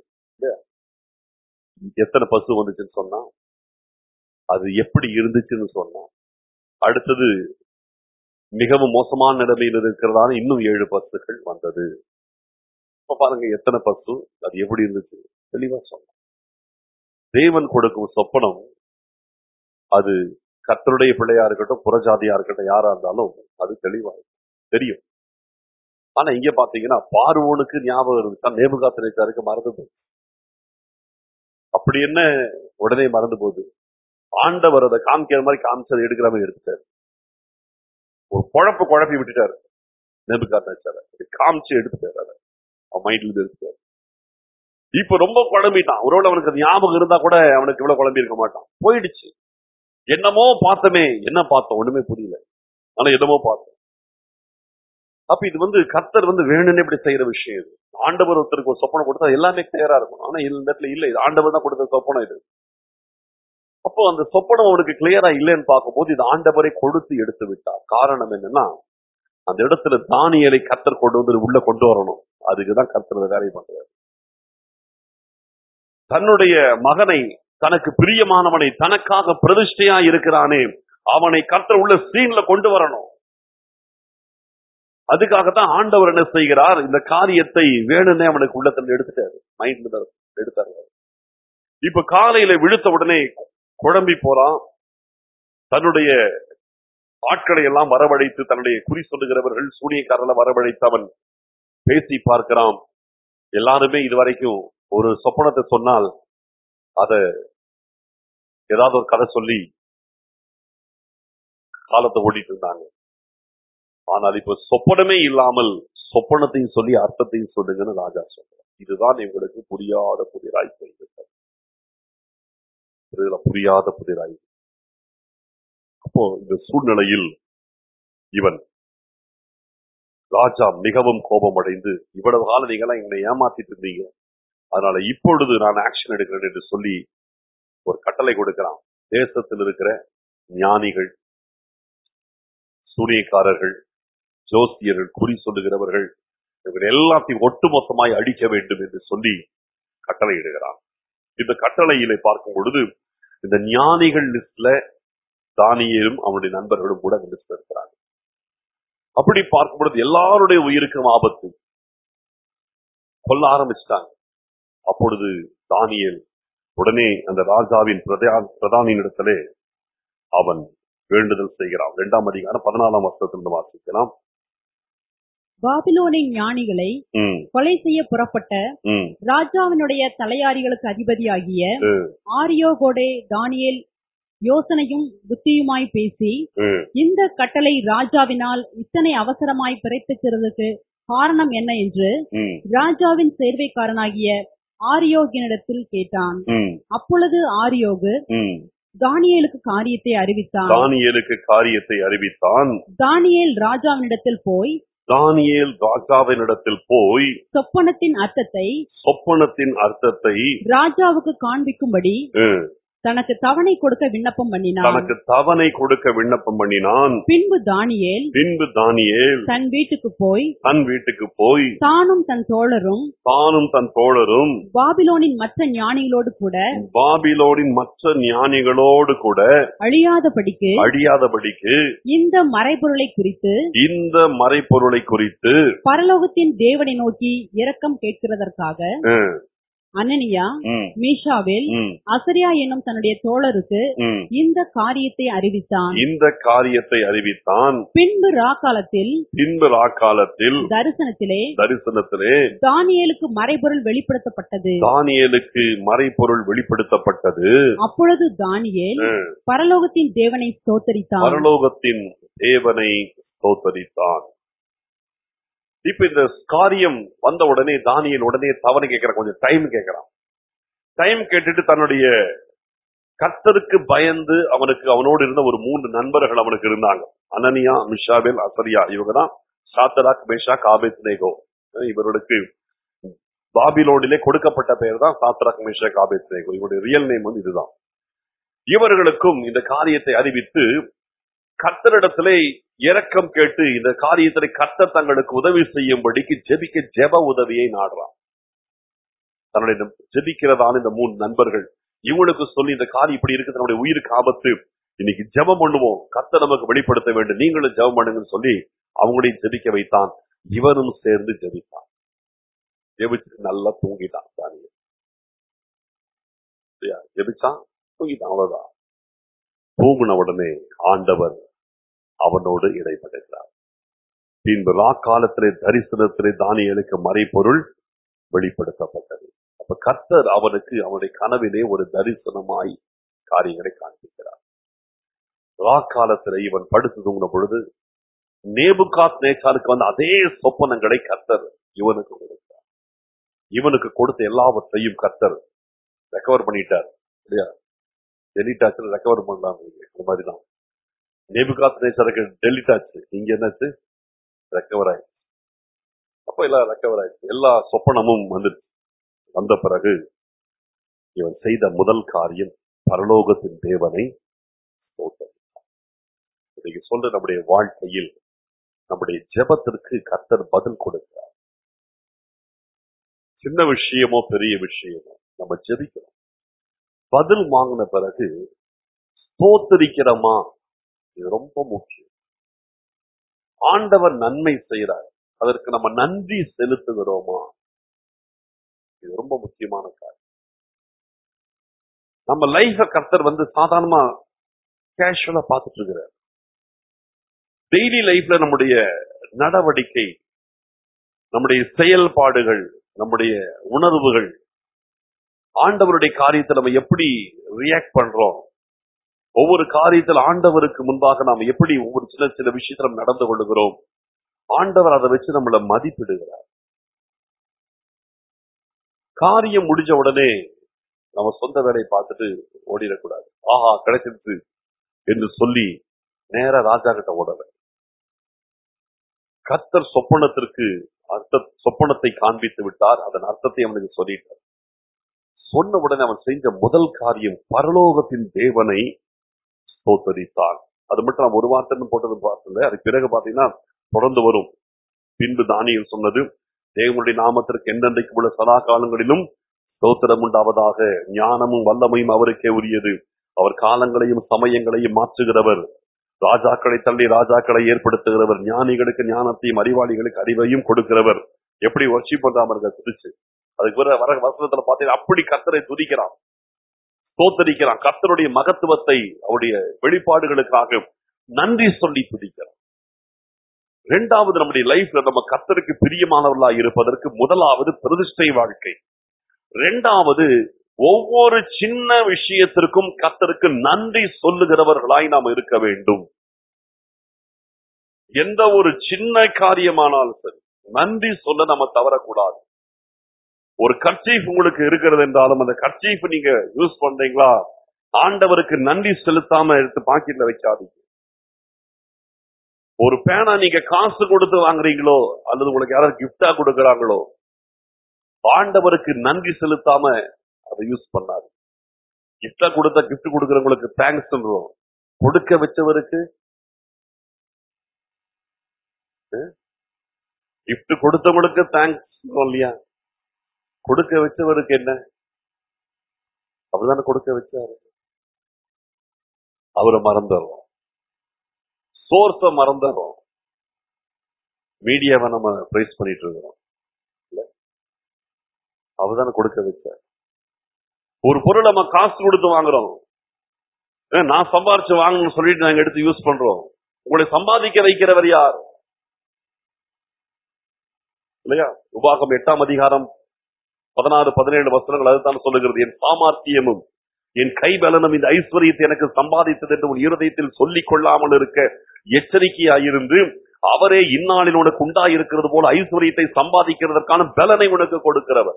A: எத்தனை பசு வந்துச்சுன்னு சொன்னா, அது எப்படி இருந்துச்சுன்னு சொன்னா, அடுத்தது மிகவும் மோசமான நிலைமையில் இருக்கிறதான இன்னும் ஏழு பசுக்கள் வந்தது. இப்ப பாருங்க எத்தனை பசு, அது எப்படி இருந்துச்சு தெளிவா சொன்ன. தேவன் கொடுக்கும் சொப்பனம் அது கர்த்தருடைய பிள்ளையா இருக்கட்டும், புறஜாதியா இருக்கட்டும், யாரா இருந்தாலும் அது தெளிவா தெரியும். ஆனா இங்க பாத்தீங்கன்னா பார்வோனுக்கு ஞாபகம் இருந்துச்சா, நேபுகாத்நேச்சாருக்கு மறந்து போகுது. அப்படி என்ன உடனே மறந்து போகுது? ஆண்டவர் அதை காமிக்கிற மாதிரி காமிச்சதை எடுக்கிற மாதிரி எடுத்துட்டாரு. ஒரு குழப்ப குழப்பி விட்டுட்டாரு நேபுகாத்நேச்சாரை. காமிச்சு எடுத்துட்டாரு, அதை அவன் மைண்ட்ல இருந்து எடுத்துட்டாரு. இப்ப ரொம்ப குழம்பிட்டான். ஒருவேளை அவனுக்கு அது ஞாபகம் இருந்தா கூட அவனுக்கு இவ்வளவு குழம்பி இருக்க மாட்டான். போயிடுச்சு. என்னமோ பார்த்தமே, என்ன பார்த்தோம் ஒண்ணுமே புரியல. ஆனா என்னமோ பார்த்தோம். அப்ப இது வந்து கர்த்தர் வந்து வேணும்னே இப்படி செய்யற விஷயம். இது ஆண்டவர் ஒருத்தருக்கு ஒரு சொப்பனை கொடுத்தா எல்லாமே கிளியரா இருக்கும். ஆனா இந்த இடத்துல இல்ல, இது ஆண்டவர் தான் கொடுத்த சொப்பனம் இது. அப்போ அந்த சொப்பனம் அவனுக்கு கிளியரா இல்லைன்னு பார்க்கும்போது இது ஆண்டவரை கொடுத்து எடுத்து விட்டார். காரணம் என்னன்னா, அந்த இடத்துல தானியேலை கர்த்தர் கொண்டு வந்து உள்ள கொண்டு வரணும். அதுக்குதான் கர்த்தர் வேலை பண்றாரு. தன்னுடைய மகனை, தனக்கு பிரியமானவனை, தனக்காக பிரதிஷ்டையா இருக்கிறானே அவனை கர்த்தர் உள்ள சீன்ல கொண்டு வரணும். அதுக்காகத்தான் ஆண்டவர் என்ன செய்கிறார், இந்த காரியத்தை வேணும்னே அவனுக்கு உள்ளத்துல எடுத்துட்டாரு, மைண்ட்ல எடுத்தாரு. இப்ப காலையில விழுத்த உடனே குழம்பி போறான். தன்னுடைய ஆட்களை எல்லாம் வரவழைத்து, தன்னுடைய குறி சொல்லுகிறவர்கள் சூனியக்காரர்களை வரவழைத்து அவன் பேசி பார்க்கிறான். எல்லாருமே இதுவரைக்கும் ஒரு சொப்பனத்தை சொன்னால் அத ஏதாவது ஒரு கதை சொல்லி காலத்தை ஓடிட்டு இருந்தாங்க. ஆனால் இப்ப சொப்பனமே இல்லாமல் சொப்பனத்தையும் சொல்லி அர்த்தத்தையும் சொல்லுங்கன்னு ராஜா சொல்றார். இதுதான் இவங்களுக்கு புரியாத புதிராய் போய்விட்டது. புரியாத புதிராய். அப்போ இந்த சூழ்நிலையில் இவன் ராஜா மிகவும் கோபம் அடைந்து, இவ்வளவு காலம் நீங்க எல்லாம் என்னை ஏமாத்திட்டு இருந்தீங்க, அதனால இப்பொழுது நான் ஆக்ஷன் எடுக்கிறேன் என்று சொல்லி ஒரு கட்டளை கொடுக்கிறான். தேசத்தில் இருக்கிற ஞானிகள், சூனியக்காரர்கள், ஜோசியர்கள், குறி சொல்லுகிறவர்கள், இவர்கள் எல்லாத்தையும் ஒட்டுமொத்தமாய் அடிக்க வேண்டும் என்று சொல்லி கட்டளை இடுகிறான். இந்த கட்டளையிலே பார்க்கும் பொழுது இந்த ஞானிகள் லிஸ்ட்ல தானியேலும் அவனுடைய நண்பர்களும் கூட லிஸ்ட்ல இருக்கிறாங்க. அப்படி பார்க்கும் பொழுது எல்லாருடைய உயிருக்கும் ஆபத்து, கொல்ல ஆரம்பிச்சிட்டாங்க. அப்பொழுது தானியேல் உடனே அந்த ராஜாவின் பிரதானியின் இடத்திலே அவன் வேண்டுதல் செய்கிறான். இரண்டாம் அதிகாரம் பதினாலாம் வருஷத்திலிருந்து வாசிக்கலாம்.
B: பாபிலோனின் ஞானிகளை கொலை செய்ய புறப்பட்ட ராஜாவினுடைய தலையாரிகளுக்கு அதிபதியாகிய ஆரியோகோடே தானியேல் யோசனையும் புத்தியுமாய் பேசி, இந்த கட்டளை ராஜாவினால் இத்தனை அவசரமாய் பிறப்பிக்கிறதுக்கு காரணம் என்ன என்று ராஜாவின் சேர்வைக்காரனாகிய ஆரியோகினிடத்தில் கேட்டான். அப்பொழுது ஆரியோகு தானியேலுக்கு காரியத்தை அறிவித்தான்.
A: தானியேலுக்கு காரியத்தை அறிவித்தான்.
B: தானியேல் ராஜாவினிடத்தில் போய்
A: தானியேல் ராஜாவினிடத்தில் போய்
B: சொப்பனத்தின் அர்த்தத்தை
A: சொப்பனத்தின் அர்த்தத்தை
B: ராஜாவுக்கு காண்பிக்கும்படி தனக்கு தவணை கொடுக்க விண்ணப்பம் பண்ணினான்.
A: தனக்கு தவணை கொடுக்க விண்ணப்பம் பண்ணினான்.
B: பின்பு தானியேல்
A: பின்பு தானியேல்
B: தன் வீட்டுக்கு போய்
A: தன் வீட்டுக்கு போய்
B: தானும் தன் தோழரும்
A: தானும் தன் தோழரும்
B: பாபிலோனின் மற்ற ஞானிகளோடு கூட
A: பாபிலோனின் மற்ற ஞானிகளோடு கூட
B: அழியாதபடிக்கு
A: அழியாதபடிக்கு இந்த
B: மறைபொருளை குறித்து
A: இந்த மறைபொருளை குறித்து
B: பரலோகத்தின் தேவனை நோக்கி இரக்கம் கேட்கிறதற்காக அனனியா, மீஷாவேல், அசரியா என்னும் தன்னுடைய தோழருக்கு இந்த காரியத்தை அறிவித்தான்.
A: இந்த காரியத்தை அறிவித்தான்.
B: பின்பு ராக்காலத்தில்
A: பின்பு ராக்காலத்தில்
B: தரிசனத்திலே
A: தரிசனத்திலே
B: தானியேலுக்கு மறைபொருள் வெளிப்படுத்தப்பட்டது.
A: தானியேலுக்கு மறைபொருள் வெளிப்படுத்தப்பட்டது.
B: அப்பொழுது தானியேல் பரலோகத்தின் தேவனை ஸ்தோத்தரித்தான்.
A: பரலோகத்தின் தேவனை ஸ்தோத்தரித்தான். இப்ப இந்த காரியம் வந்த உடனே தானியேல் உடனே தவணை கேட்கிறான், கொஞ்சம் டைம் கேட்கிறான். டைம் கேட்டுட்டு தன்னுடைய கர்த்தருக்கு பயந்து அவனுக்கு அவனோடு இருந்த ஒரு மூன்று நண்பர்கள் அவனுக்கு இருந்தாங்க. அனனியா, மிஷாவேல், அசரியா. இவங்க தான் சாத்ராக், மேஷாக், ஆபேத்நேகோ. இவர்களுக்கு பாபிலோனிலே கொடுக்கப்பட்ட பெயர் தான் சாத்ராக், மேஷாக், ஆபேத்நேகோ. இவருடைய ரியல் நேம் வந்து இதுதான். இவர்களுக்கும் இந்த காரியத்தை அறிவித்து கர்த்தரிடத்திலே இரக்கம் கேட்டு இந்த காரியத்தை கர்த்தர் தங்களுக்கு உதவி செய்யும்படிக்கு ஜெபிக்க ஜெப உதவியை நாடுறான். தன்னுடைய ஜெபிக்கிறதான இந்த மூணு நண்பர்கள் இவங்களுக்கு சொல்லி, இந்த காரியம் இப்படி இருக்கு, தன்னுடைய உயிருக்கு ஆபத்து, இன்னைக்கு ஜெபம் பண்ணுவோம், கர்த்தர் நமக்கு வெளிப்படுத்த வேண்டும், நீங்களும் ஜெபம் பண்ணுங்கன்னு சொல்லி அவங்களையும் ஜெபிக்க வைத்தான். இவனும் சேர்ந்து ஜெபித்தான். ஜெபிச்சு நல்லா தூங்கிட்டான். தானியேல் ஜெபிச்சான், தூங்கிட்டான். அவ்வளவுதான். தூங்கின உடனே ஆண்டவர் அவனோடு இடைப்படுகிறார். பின்பு ராக்காலத்திலே தரிசனத்திலே தானியேலுக்கு மறைபொருள் வெளிப்படுத்தப்பட்டது. அப்ப கர்த்தர் அவனுக்கு அவனுடைய கனவிலே ஒரு தரிசனமாய் காரியங்களை காண்பிக்கிறார். ராக்காலத்திலே இவன் படுத்து தூங்கின பொழுது நேபுகாத் நேச்சாருக்கு வந்த அதே சொப்பனங்களை கர்த்தர் இவனுக்கு கொடுத்தார். இவனுக்கு கொடுத்த எல்லாவற்றையும் கர்த்தர் ரெக்கவர் பண்ணிட்டார். இல்லையா? டெலிட் ஆச்சு, ரெக்கவர் பண்ணலாம். இந்த மாதிரி தான் நேபுகாத் நேச்சாருக்கு டெலிட் ஆச்சு, இங்க என்னாச்சு? ரெக்கவர் ஆயிடுச்சு. அப்ப எல்லாம் ரெக்கவர் ஆயிடுச்சு. எல்லா சொப்பனமும் வந்து வந்த பிறகு இவன் செய்த முதல் காரியம் பரலோகத்தின் தேவனை ஸ்தோத்திரித்தார். இன்னைக்கு சொல்ற நம்முடைய வாழ்க்கையில் நம்முடைய ஜெபத்திற்கு கர்த்தர் பதில் கொடுக்கிறார். சின்ன விஷயமோ பெரிய விஷயமோ நம்ம ஜெபிக்கிறோம். பதில் வாங்கின பிறகு ஸ்தோத்திரிக்கிறோமா? இது ரொம்ப முக்கியம். ஆண்டவர் நன்மை செய்யறார், அதற்கு நம்ம நன்றி செலுத்துகிறோமா? இது ரொம்ப முக்கியமான காரியம். நம்ம லைஃப கர்த்தர் வந்து சாதாரணமா கேஷுவலா பார்த்துட்டு இருக்கிறார். டெய்லி லைஃப்ல நம்முடைய நடவடிக்கை, நம்முடைய செயல்பாடுகள், நம்முடைய உணர்வுகள், ஆண்டவருடைய காரியத்தை நம்ம எப்படி ரியாக்ட் பண்றோம், ஒவ்வொரு காரியத்தில் ஆண்டவருக்கு முன்பாக நாம் எப்படி ஒவ்வொரு சில சில விஷயத்துல நடந்து கொள்ளுகிறோம், ஆண்டவர் அதை வச்சு நம்மளை மதிப்பிடுகிறார். காரியம் முடிஞ்ச உடனே நம்ம சொந்த வேலையை பார்த்துட்டு ஓடிடக்கூடாது. ஆஹா கிடைச்சிருச்சு என்று சொல்லி நேர ராஜா கிட்ட ஓடல. கர்த்தர் சொப்பனத்திற்கு அர்த்த சொப்பனத்தை காண்பித்து விட்டார், அதன் அர்த்தத்தை அவனுக்கு சொல்லிட்டார். சொன்ன உடனே அவன் செஞ்ச முதல் காரியம் பரலோகத்தின் தேவனை ஸ்தோத்தரித்தான். அது மட்டும் நான் ஒரு வார்த்தை போட்டது பார்த்தல, அதுக்கு பிறகு பாத்தீங்கன்னா தொடர்ந்து வரும். பின்பு தானியேல் சொன்னது, தேவனுடைய நாமத்திற்கு எந்தெந்தைக்கு உள்ள சதா காலங்களிலும் ஸ்தோத்திரம் உண்டாவதாக, ஞானமும் வல்லமையும் அவருக்கே உரியது, அவர் காலங்களையும் சமயங்களையும் மாற்றுகிறவர், ராஜாக்களை தள்ளி ராஜாக்களை ஏற்படுத்துகிறவர், ஞானிகளுக்கு ஞானத்தையும் அறிவாளிகளுக்கு அறிவையும் கொடுக்கிறவர். எப்படி வர்ஷிப் பண்றாம இருக்க துதிச்சு. அதுக்கு பிறகு வர வசனத்துல பாத்தீங்கன்னா அப்படி கர்த்தரை துதிக்கிறான், ஸ்தோத்தரிக்கிறான். கர்த்தருடைய மகத்துவத்தை, அவருடைய வெளிப்பாடுகளுக்காக நன்றி சொல்லி துதிக்கிறான். இரண்டாவது, நம்முடைய லைஃப்ல நம்ம கர்த்தருக்கு பிரியமானவர்களா இருப்பதற்கு முதலாவது பிரதிஷ்டை வாழ்க்கை. இரண்டாவது, ஒவ்வொரு சின்ன விஷயத்திற்கும் கர்த்தருக்கு நன்றி சொல்லுகிறவர்களாய் நாம் இருக்க வேண்டும். எந்த ஒரு சின்ன காரியமானாலும் சரி நன்றி சொல்ல நம்ம தவறக்கூடாது. ஒரு கர்ச்சீஃப் உங்களுக்கு இருக்கிறது என்றாலும் அந்த கர்ச்சீஃப் நீங்க யூஸ் பண்றீங்களா, ஆண்டவருக்கு நன்றி செலுத்தாம எடுத்து பாக்கெட்ல வைக்காதீங்க. ஒரு பேனா நீங்க காசு கொடுத்து வாங்குறீங்களோ அல்லது உங்களுக்கு யாராவது கிஃப்டா கொடுக்கறாங்களோ, ஆண்டவருக்கு நன்றி செலுத்தாம அதை யூஸ் பண்ணாது. கிஃப்டா கொடுத்த கிஃப்ட் கொடுக்கறவங்களுக்கு தேங்க்ஸ் சொல்றோம், கொடுக்க வச்சவருக்கு கிஃப்ட் கொடுத்தவங்களுக்கு தேங்க்ஸ் சொல்றோம் இல்லையா? கொடுக்க வச்சவருக்கு என்ன? அவர்தானே கொடுக்க வச்சாரு, அவரை மறந்துடுறோம், சோர்ஸ மறந்துடுறோம், மீடியாவை நம்ம பிரைஸ் பண்ணிட்டு இருக்கிறோம். அவர்தானே கொடுக்க வச்சார். ஒரு பொருள் நம்ம காசு கொடுத்து வாங்குறோம், நான் சம்பாரிச்சு வாங்கணும்னு சொல்லிட்டு நாங்க எடுத்து யூஸ் பண்றோம். உங்களை சம்பாதிக்க வைக்கிறவர் யார்? இல்லையா? உபாகம் எட்டாம் அதிகாரம் பதினாறு பதினேழு வசனங்கள் அதுதான் சொல்லுகிறது. என் சாமர்த்தியமும் என் கைபலனும் இந்த ஐஸ்வர்யத்தை எனக்கு சம்பாதித்தது என்று உன் இருதயத்தில் சொல்லிக் கொள்ளாமல் இருக்க எச்சரிக்கையாயிருந்து, அவரே இந்நாளில் உனக்கு உண்டாயிருக்கிறது போல ஐஸ்வர்யத்தை சம்பாதிக்கிறதற்கான பலனை உனக்கு கொடுக்கிறவர்.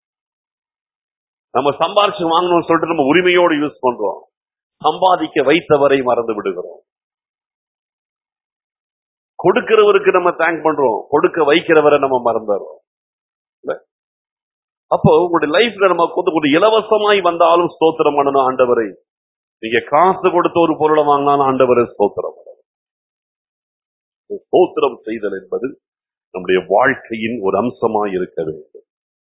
A: நம்ம சம்பாதிச்சு வாங்கணும்னு சொல்லிட்டு நம்ம உரிமையோடு யூஸ் பண்றோம், சம்பாதிக்க வைத்தவரை மறந்து விடுகிறோம். கொடுக்கிறவருக்கு நம்ம தேங்க் பண்றோம், கொடுக்க வைக்கிறவரை நம்ம மறந்துடுறோம். அப்போ உங்களுடைய லைஃப்ல நம்ம கொஞ்சம் இலவசமாய் வந்தாலும் ஸ்தோத்திரம் பண்ணணும் ஆண்டவரை. நீங்க காசு கொடுத்த ஒரு பொருளை வாங்கினாலும் ஆண்டவரை ஸ்தோத்திரம் பண்ணணும். ஸ்தோத்திரம் செய்தல் என்பது நம்முடைய வாழ்க்கையின் ஒரு அம்சமாய் இருக்க வேண்டும்.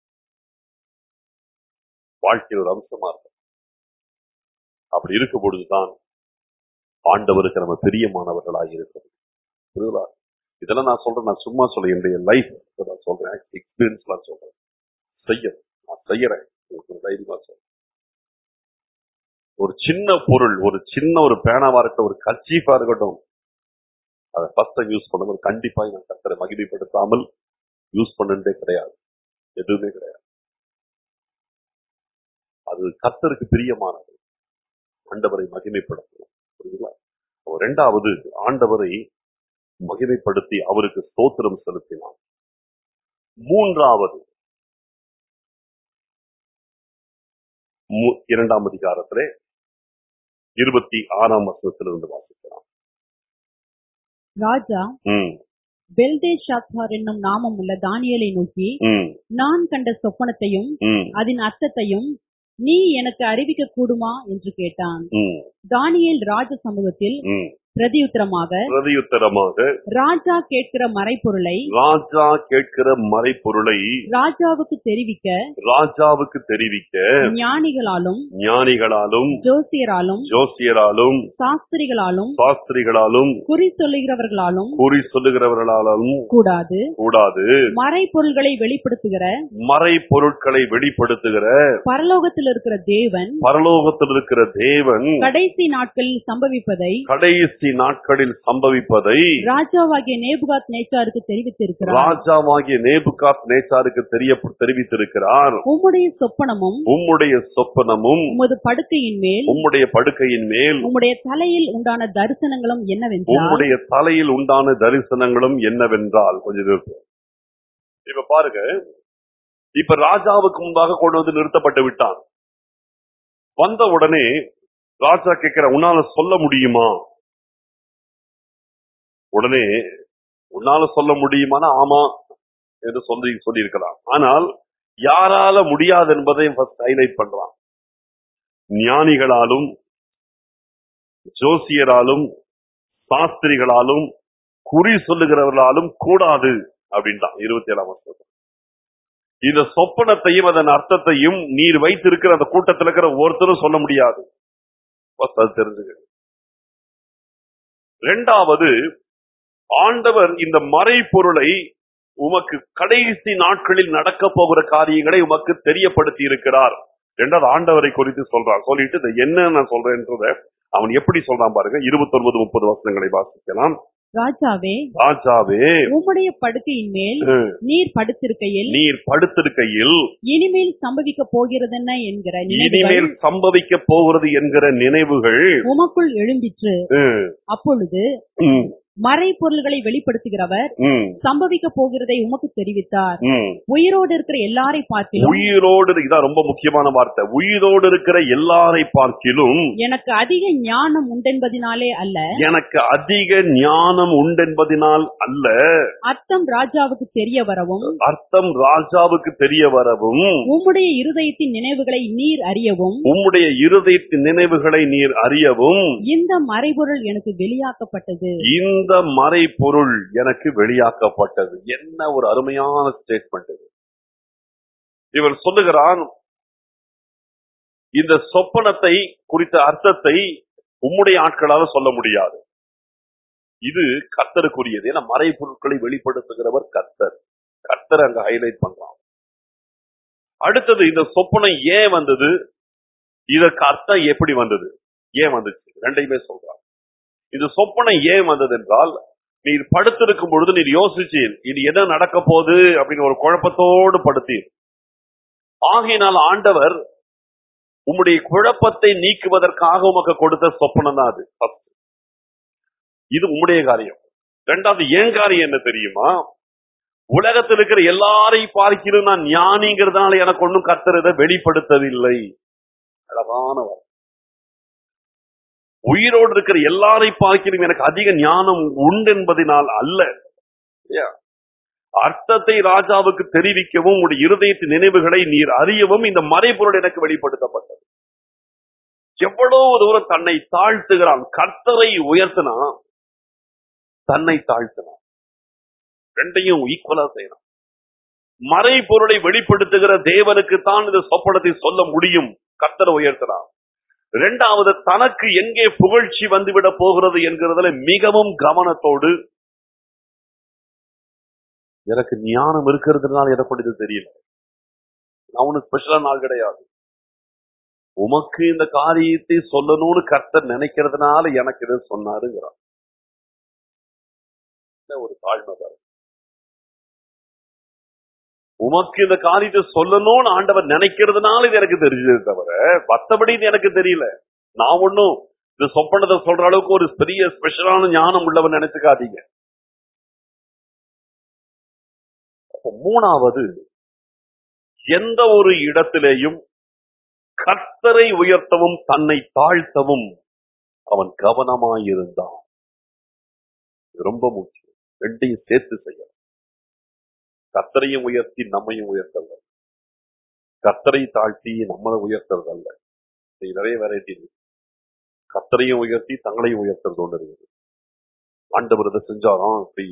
A: வாழ்க்கையின் ஒரு அம்சமா இருக்கும். அப்படி இருக்கும் பொழுதுதான் ஆண்டவருக்கு நம்ம பிரியமானவர்களாக இருக்கிறது. இதெல்லாம் நான் சொல்றேன், நான் சும்மா சொல்ல, என்னுடைய லைஃப் நான் சொல்றேன், எக்ஸ்பீரியன்ஸ் நான் சொல்றேன், செய்ய நான் செய்யறேன், தைரியமா சொல்றேன். ஒரு சின்ன பொருள், ஒரு சின்ன ஒரு பேனாவா இருக்கட்டும், ஒரு கர்ச்சீஃபா இருக்கட்டும், அதை ஃபர்ஸ்ட் டைம் யூஸ் பண்ணும்போது கண்டிப்பா நான் கர்த்தரை மகிமைப்படுத்தாமல் யூஸ் பண்ணதே கிடையாது. எதுவுமே கிடையாது. அது கர்த்தருக்கு பிரியமானது. ஆண்டவரை மகிமைப்படுத்தணும். புரியுதுங்களா? அப்போ இரண்டாவது, ஆண்டவரை மகிமைப்படுத்தி அவருக்கு ஸ்தோத்திரம் செலுத்தினான். மூன்றாவது, மூ- இரண்டாம் அதிகாரத்திலே இருபத்தி ஆறாம் வசனத்திலிருந்து வாசிக்கலாம்.
B: ராஜா
A: ம்,
B: பெல்தேஷாத்சார் என்னும் நாமம் உள்ள தானியேலை நோக்கி,
A: ம்,
B: நான் கண்ட சொப்பனத்தையும்
A: ம்,
B: அதன் அர்த்தத்தையும் நீ எனக்கு அறிவிக்க கூடுமா என்று கேட்டான்.
A: ம்,
B: தானியேல் ராஜ சமூகத்தில்
A: ம்.
B: பிரதியுத்தரமாக,
A: பிரதியுத்தரமாக,
B: ராஜா கேட்கிற மறைப்பொருளை
A: ராஜா கேட்கிற மறைப்பொருளை
B: ராஜாவுக்கு தெரிவிக்க
A: ராஜாவுக்கு தெரிவிக்க
B: ஞானிகளாலும்
A: ஞானிகளாலும்
B: ஜோசியராலும்
A: ஜோசியராலும்
B: சாஸ்திரிகளாலும்
A: சாஸ்திரிகளாலும்
B: குறி சொல்லுகிறவர்களாலும்
A: குறி சொல்லுகிறவர்களாலும்
B: கூடாது.
A: கூடாது.
B: மறைப்பொருள்களை வெளிப்படுத்துகிற
A: மறைப்பொருட்களை வெளிப்படுத்துகிற
B: பரலோகத்தில் இருக்கிற தேவன்
A: பரலோகத்தில் இருக்கிற தேவன்
B: கடைசி நாட்களில் சம்பவிப்பதை
A: கடைசி நாட்களில் சம்பவிப்பதை
B: ராஜாவாகிய நேபுகாத் நேச்சாருக்கு தெரிவித்திருக்கிறார்.
A: ராஜாவாகிய நேபுகாத் நேச்சாருக்கு தெரிய தெரிவித்திருக்கிறார்.
B: உம்முடைய சொப்பனமும்
A: உம்முடைய சொப்பனமும்
B: உமது படுக்கையின் மேல்
A: உம்முடைய படுக்கையின் மேல்
B: உம்முடைய தலையில் உண்டான தரிசனங்களும் என்னவென்றால்,
A: உம்முடைய தலையில் உண்டான தரிசனங்களும் என்னவென்றால், கொஞ்சம் இருக்கு. இப்ப பாருங்க, இப்ப ராஜாவுக்கு முன்பாக கொண்டு வந்து நிறுத்தப்பட்டு விட்டான். வந்த உடனே ராஜா கேட்கிற, உன்னால சொல்ல முடியுமா? உடனே உன்னால சொல்ல முடியுமானா ஆமா என்று சொல்லி சொல்லியிருக்கலாம். ஆனால் யாரால முடியாது என்பதை ஹைலைட் பண்றான். ஞானிகளாலும் ஜோசியராலும் சாஸ்திரிகளாலும் குறி சொல்லுகிறவர்களாலும் கூடாது அப்படின்றான். இருபத்தி ஏழாம் வருஷம் இந்த சொப்பனத்தையும் அதன் அர்த்தத்தையும் நீர் வைத்திருக்கிற அந்த கூட்டத்தில் இருக்கிற ஒருத்தரும் சொல்ல முடியாது. தெரிஞ்சுக்க. இரண்டாவது, ஆண்டவர் இந்த மறைபொருளை உமக்கு கடைசி நாட்களில் நடக்க போகிற காரியங்களை உமக்கு தெரியப்படுத்தி இருக்கிறார். இரண்டாவது, ஆண்டவரை குறித்து சொல்றான். சொல்லிட்டு இதை என்ன நான் சொல்றேன்றத அவன் எப்படி சொல்றான் பாருங்க. இருபத்தி ஒன்பது முப்பது வசனங்களை வாசிக்கலாம்.
B: ராஜாவே
A: ராஜாவே
B: உம்முடைய படுக்கையின் மேல்
A: ம்,
B: நீர் படுத்திருக்கையில்
A: நீர் படுத்திருக்கையில்
B: இனிமேல் சம்பவிக்க போகிறதென்ன என்கிற நினைவுகள்
A: இனிமேல் சம்பவிக்க போகிறது என்கிற நினைவுகள்
B: உமக்குள் எழும்பிற்று.
A: ம்,
B: அப்பொழுது
A: ம்,
B: மறைப்பொருள்களை வெளிப்படுத்துகிறவர்
A: ம்,
B: சம்பவிக்க போகிறதை உமக்கு தெரிவித்தார்.
A: ம்.
B: உயிரோடு இருக்கிற எல்லாரை பார்க்கிலும்
A: உயிரோடு, இதான் ரொம்ப முக்கியமான வார்த்தை, உயிரோடு இருக்கிற எல்லாரை பார்க்கிலும்
B: எனக்கு அதிக ஞானம் உண்டென்பதினாலே அல்ல,
A: எனக்கு அதிக ஞானம் உண்டென்பதினால் அல்ல,
B: அர்த்தம் ராஜாவுக்கு தெரிய வரவும்
A: அர்த்தம் ராஜாவுக்கு தெரிய வரவும்
B: உம்முடைய இருதயத்தின் நினைவுகளை நீர் அறியவும்
A: உம்முடைய இருதயத்தின் நினைவுகளை நீர் அறியவும்
B: இந்த மறைபொருள் எனக்கு வெளியாக்கப்பட்டது.
A: இந்த மறைபொருள் எனக்கு வெளியாக்கப்பட்டது. என்ன ஒரு அருமையான ஸ்டேட்மெண்ட் இது. இவர் சொல்லுகிறான், இந்த சொப்பனத்தை குறித்த அர்த்தத்தை உம்முடைய ஆட்களால சொல்ல முடியாது. இது கர்த்தருக்குரியது. ஏன்னா மறைபொருட்களை வெளிப்படுத்துகிறவர் கர்த்தர். கர்த்தர் அங்க ஹைலைட் பண்றான். அடுத்தது, இந்த சொப்பனம் ஏன் வந்தது, இதற்கு அர்த்தம் எப்படி வந்தது, ஏன் வந்துச்சு, ரெண்டையுமே சொல்றான். இந்த சொப்பனம் ஏன் வந்தது என்றால், நீர் படுத்திருக்கும் பொழுது நீர் யோசிச்சீர், இது என்ன நடக்க போகுது அப்படின்னு ஒரு குழப்பத்தோடு படுத்தீர். ஆகையினால் ஆண்டவர் உம்முடைய குழப்பத்தை நீக்குவதற்காக உமக்கு கொடுத்த சொப்பனம் தான் அது. இது உம்முடைய காரியம். இரண்டாவது, என் காரியம் என்ன தெரியுமா, உலகத்தில் இருக்கிற எல்லாரையும் பார்க்கிறேன் நான் ஞானிங்கிறதுனால எனக்கு ஒன்றும் கர்த்தர் இதை வெளிப்படுத்தவில்லை. அழகான வார்த்தை. உயிரோடு இருக்கிற எல்லாரை பார்க்கிறோம் எனக்கு அதிக ஞானம் உண்டு என்பதனால் அல்ல, அர்த்தத்தை ராஜாவுக்கு தெரிவிக்கவும் உடைய இருதயத்தின் நினைவுகளை நீர் அறியவும் இந்த மறைபொருள் எனக்கு வெளிப்படுத்தப்பட்டது. எவ்வளவு தூரம் தன்னை தாழ்த்துகிறான். கர்த்தரை உயர்த்தினா தன்னை தாழ்த்தினான். ரெண்டையும் ஈக்குவலா செய்யணும். மறைபொருளை வெளிப்படுத்துகிற தேவனுக்கு தான் இந்த சொப்பனத்தை சொல்ல முடியும். கர்த்தரை உயர்த்தினான். இரண்டாவது, தனக்கு எங்கே புகழ்ச்சி வந்துவிட போகிறது என்கிறதுல மிகவும் கவனத்தோடு, எனக்கு ஞானம் இருக்கிறதுனால எனக்கு இது தெரியல, நான் ஒன்னும் ஸ்பெஷலான ஆள் கிடையாது, உமக்கு இந்த காரியத்தை சொல்லணும்னு கர்த்தர் நினைக்கிறதுனால எனக்கு இதை சொன்னாருங்கிறான். என்ன ஒரு தாழ்மை பாருங்க. உமக்கு இந்த காரியத்தை சொல்லணும்னு ஆண்டவர் நினைக்கிறதுனால இது எனக்கு தெரிஞ்சது தவிர மத்தபடி இது எனக்கு தெரியல. நான் ஒண்ணும் இந்த சொப்பனத்தை சொல்ற அளவுக்கு ஒரு பெரிய ஸ்பெஷலான ஞானம் உள்ளவன் நினைச்சுக்காதீங்க. அப்ப மூணாவது, எந்த ஒரு இடத்திலேயும் கர்த்தரை உயர்த்தவும் தன்னை தாழ்த்தவும் அவன் கவனமாயிருந்தான். இது ரொம்ப முக்கியம். ரெண்டையும் சேர்த்து செய்யணும். கர்த்தரையும் உயர்த்தி நம்மையும் உயர்த்தல், கர்த்தரை தாழ்த்தி நம்மளை உயர்த்துறது அல்ல. இது நிறைய வெரைட்டி இருக்கு. கர்த்தரையும் உயர்த்தி தங்களையும் உயர்த்துறது ஒண்ணு இருக்குது. ஆண்டவர் இதை செஞ்சாராம், இப்படி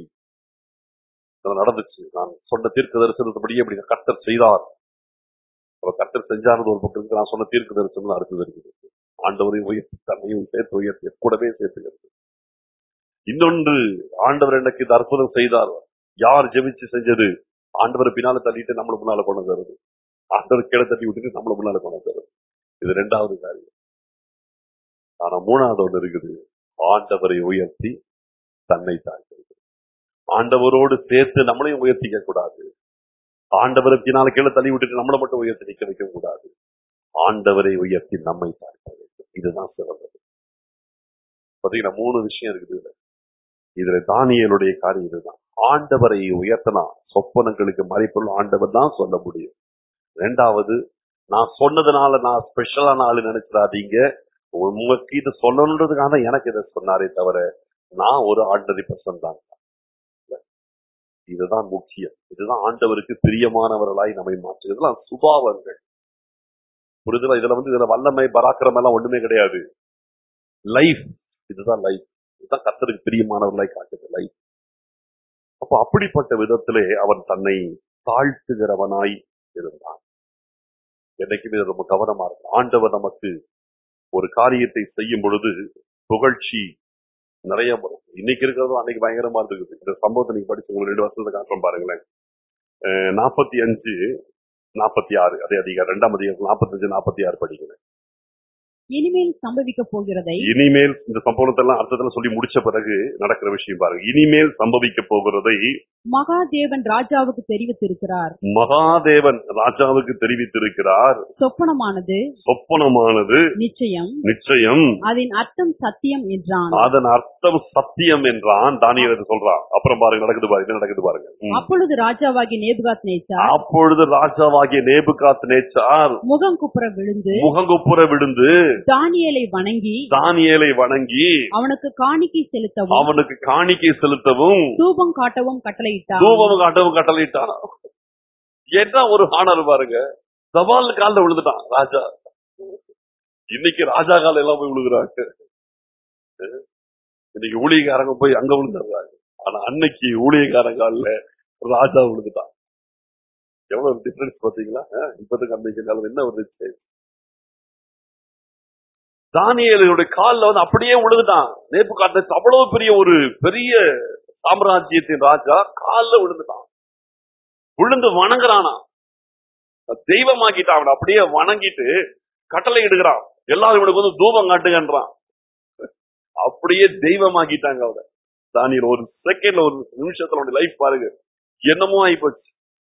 A: நடந்துச்சு, நான் சொன்ன தீர்க்க தரிசனத்தபடியே இப்படி கர்த்தர் செய்தார். கர்த்தர் செஞ்சாருன்னு ஒரு பக்கம் இருக்கு, நான் சொன்ன தீர்க்க தரிசனம் அடுத்தது இருக்குது. ஆண்டவரையும் உயர்த்தி தன்னையும் சேர்த்து உயர்த்தி கூடவே சேர்த்துக்கிறது. இன்னொன்று, ஆண்டவர் எனக்கு இந்த அற்புதம் செய்தார், யார் ஜெபிச்சு செஞ்சது? ஆண்டவரை பின்னால தள்ளிட்டு நம்மள முன்னால கொண்டு தருது, ஆண்டவர் கீழே தட்டி விட்டுட்டு நம்மள முன்னால கொண்டு தருது. இது ரெண்டாவது காரியம். ஆனா மூணாவது ஒண்ணு இருக்குது, ஆண்டவரை உயர்த்தி தன்னை தாழ்த்துறது. ஆண்டவரோடு சேர்த்து நம்மளையும் உயர்த்திக்க கூடாது. ஆண்டவரை பின்னால கீழே தள்ளி விட்டுட்டு நம்மளை மட்டும் உயர்த்தி நிக்க வைக்க கூடாது. ஆண்டவரை உயர்த்தி நம்மை தாழ்த்த வேண்டும். இதுதான் சிறந்தது. பாத்தீங்கன்னா மூணு விஷயம் இருக்குது இதுல. தானியேலுடைய காரியம் இதுதான். ஆண்டவரை உயர்த்தனா சொப்பனங்களுக்கு மறைப்பொருள் ஆண்டவர் தான் சொல்ல முடியும். ரெண்டாவது, நான் சொன்னதுனால நான் ஸ்பெஷலான ஆளு நினைச்சிடாதீங்க. உங்களுக்கு இது சொல்லணுன்றதுக்காக எனக்கு இதை சொன்னாரே தவிர நான் ஒரு ஆர்டினரி பர்சன் தான். இதுதான் முக்கியம். இதுதான் ஆண்டவருக்கு பிரியமானவர்களாய் நம்மை மாற்றுகிறதுலாம் சுபாவங்கள். புரிதலா? இதுல வந்து இதுல வல்லமை பராக்கிரமம் எல்லாம் ஒண்ணுமே கிடையாது. லைஃப், இதுதான் லைஃப். இதுதான் கர்த்தருக்கு பிரியமானவர்களாய் காட்டுது லைஃப். அப்ப அப்படிப்பட்ட விதத்திலே அவன் தன்னை தாழ்த்துகிறவனாய் இருந்தான். என்னைக்குமே ரொம்ப கவனமா இருக்கும். ஆண்டவர் நமக்கு ஒரு காரியத்தை செய்யும் பொழுது புகழ்ச்சி நிறைய வரும். இன்னைக்கு இருக்கிறதும் அன்னைக்கு பயங்கரமா இருக்குது. இந்த சம்பவத்தை நீங்க படிச்சு உங்களுக்கு ரெண்டு வருஷத்துக்கு காட்டுறோம் பாருங்களேன். நாற்பத்தி அஞ்சு நாற்பத்தி ஆறு அதே அதிகாரம் இரண்டாம் அதிகாரம் நாற்பத்தி அஞ்சு நாற்பத்தி ஆறு படிக்கிறேன்.
B: இனிமேல் சம்பவிக்க போகிறதை,
A: இனிமேல் இந்த சம்பவத்தை எல்லாம் அர்த்தத்துல சொல்லி முடிச்ச பிறகு நடக்கிற விஷயம் பாருங்க. இனிமேல் சம்பவிக்க போகிறதை
B: மகாதேவன் ராஜாவுக்கு தெரிவித்திருக்கிறார்.
A: மகாதேவன் ராஜாவுக்கு தெரிவித்திருக்கிறார்.
B: சொப்பனமானது
A: சொப்பனமானது
B: நிச்சயம்,
A: நிச்சயம்,
B: அதன் அர்த்தம் சத்தியம் என்றான்.
A: அதன் அர்த்தம் சத்தியம் என்றான். தானியேல் சொல்றான். அப்புறம் பாருங்க நடக்குது பாருங்க, என்ன நடக்குது பாருங்க.
B: அப்பொழுது ராஜாவாகிய நேபுகாத்நேச்சார்
A: அப்பொழுது ராஜாவாகிய நேபுகாத்நேச்சார்
B: முகம் குப்புற விழுந்து
A: முகங்குப்புற விழுந்து
B: தானியேலை வணங்கி
A: தானியேலை வணங்கி
B: அவனுக்கு காணிக்கை செலுத்தவும்
A: அவனுக்கு காணிக்கை செலுத்தவும்
B: தூபம் காட்டவும் கட்டளையிட்டான்.
A: தூபம் காட்டவும் கட்டளையிட்டான். என்ன ஒரு ஆனர் பாருங்க. சவால் காலில் விழுந்துட்டான் ராஜா. இன்னைக்கு ராஜா கால எல்லாம் போய் விழுகிறாங்க. இன்னைக்கு ஊழியக்காரங்க போய் அங்க விழுந்துடுறாங்க. ஆனா அன்னைக்கு ஊழியக்காரங்கால ராஜா விழுந்துட்டான். எவ்வளவு டிஃபரன்ஸ் பாத்தீங்களா? இப்பதுக்கு அன்னைக்கு காலம் என்ன ஒரு தானியேலுடைய காலில் வந்து அப்படியே விழுந்துட்டான். நேபுகாத்நேச்சார் அவ்வளவு பெரிய ஒரு பெரிய சாம்ராஜ்யத்தின் ராஜா காலில் விழுந்துட்டான். விழுந்து வணங்குறானா, தெய்வமாக்கிட்டான். அவன் அப்படியே வணங்கிட்டு கட்டளை இடுகிறான், எல்லாரும் இவனுக்கு வந்து தூபம் காட்டுங்கன்றான். அப்படியே தெய்வமாக்கிட்டாங்க அவரை. தானியேல் ஒரு செகண்ட்ல ஒரு நிமிஷத்துல லைஃப் பாருங்க என்னமோ ஆயிப்போச்சு.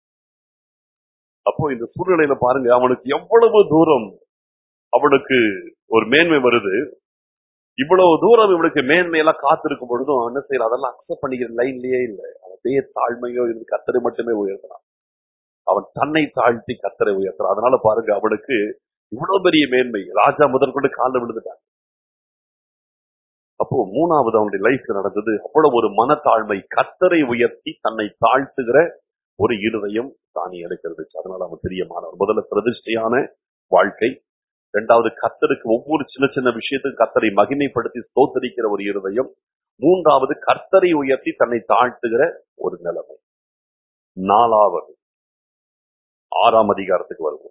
A: அப்போ இந்த சூழ்நிலையில பாருங்க அவனுக்கு எவ்வளவு தூரம் அவனுக்கு ஒரு மேன்மை வருது. இவ்வளவு தூரம் இவனுக்கு மேன்மையெல்லாம் காத்திருக்கும் பொழுதும் என்ன செய்யலாம், அதெல்லாம் அக்செப்ட் பண்ணிக்கிற லைன்லயே இல்லை. அவன் பேர் தாழ்மையோ இருந்து கர்த்தரை மட்டுமே உயர்த்தலாம். அவன் தன்னை தாழ்த்தி கர்த்தரை உயர்த்தலாம். அதனால பாருங்க அவனுக்கு இவ்வளவு பெரிய மேன்மை. ராஜா முதற்கொண்டு காலில் விழுந்துட்டான். அப்போ மூணாவது அவனுடைய லைஃப்ல நடந்தது அவ்வளவு ஒரு மனத்தாழ்மை, கர்த்தரை உயர்த்தி தன்னை தாழ்த்துகிற ஒரு இருதயம் தானியேலுக்கு இருந்துச்சு. அதனால அவன் பிரியமானவர். முதல்ல பிரதிஷ்டையான வாழ்க்கை, இரண்டாவது கர்த்தருக்கு ஒவ்வொரு சின்ன சின்ன விஷயத்துக்கு கர்த்தரை மகிமைப்படுத்தி ஸ்தோத்தரிக்கிற ஒரு இருதயம், மூன்றாவது கர்த்தரை உயர்த்தி தன்னை தாழ்த்துகிற ஒரு நிலைமை. நாலாவது ஆறாம் அதிகாரத்துக்கு வருவோம்.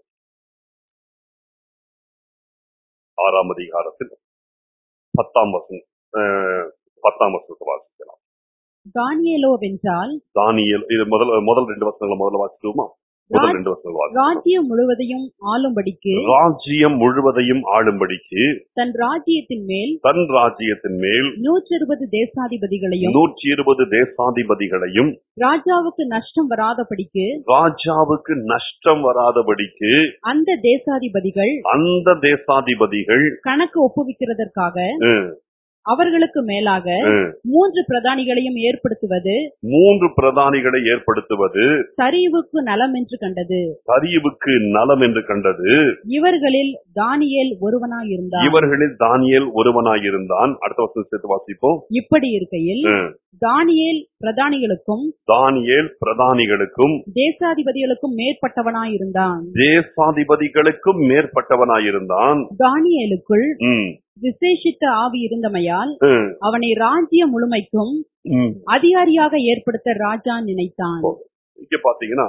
A: ஆறாம் அதிகாரத்தில் பத்தாம் வசனம் பத்தாம் வசனத்தை வாசிக்கலாம்.
B: தானியேலோ வென்றால்
A: தானியேல் இது முதல் முதல் ரெண்டு வசனங்களை முதல்ல வாசிக்குவோமா? முதல் ரெண்டு வசனங்கள் வாசிப்போம்.
B: ராஜ்யம் முழுவதையும் ஆளும்படிக்கு
A: ராஜ்யம் முழுவதையும் ஆளும்படிக்கு
B: தன் ராஜ்யத்தின் மேல்
A: தன் ராஜ்யத்தின் மேல்
B: நூற்றி இருபது தேசாதிபதிகளையும்
A: நூற்றி இருபது தேசாதிபதிகளையும்
B: ராஜாவுக்கு நஷ்டம் வராதபடிக்கு
A: ராஜாவுக்கு நஷ்டம் வராதபடிக்கு
B: அந்த தேசாதிபதிகள்
A: அந்த தேசாதிபதிகள்
B: கணக்கு ஒப்புவிக்கிறதற்காக
A: ம்,
B: அவர்களுக்கு மேலாக
A: ம்,
B: மூன்று பிரதானிகளையும் ஏற்படுத்துவது
A: மூன்று பிரதானிகளை ஏற்படுத்துவது
B: சரீவுக்கு நலம் என்று கண்டது.
A: சரீவுக்கு நலம் என்று கண்டது.
B: இவர்களில் தானியேல் ஒருவனாயிருந்தான்.
A: இவர்களில் தானியேல் ஒருவனாயிருந்தான். அடுத்த வசனம் சேர்த்து வாசிப்போம்.
B: இப்படி இருக்கையில்
A: ம்.
B: தானியேல் பிரதானிகளுக்கும்
A: தானியேல் பிரதானிகளுக்கும்
B: தேசாதிபதிகளுக்கும் மேற்பட்டவனாயிருந்தான்.
A: தேசாதிபதிகளுக்கும் மேற்பட்டவனாயிருந்தான்.
B: தானியேலுக்குள்
A: ம்,
B: விசேஷித்த ஆவி இருந்தமையால்
A: ம்,
B: அவனை ராஜ்யம் முழுமைக்கும்
A: ம்.
B: அதிகாரியாக ஏற்படுத்த ராஜா நினைத்தான்.
A: இங்க பாத்தீங்கன்னா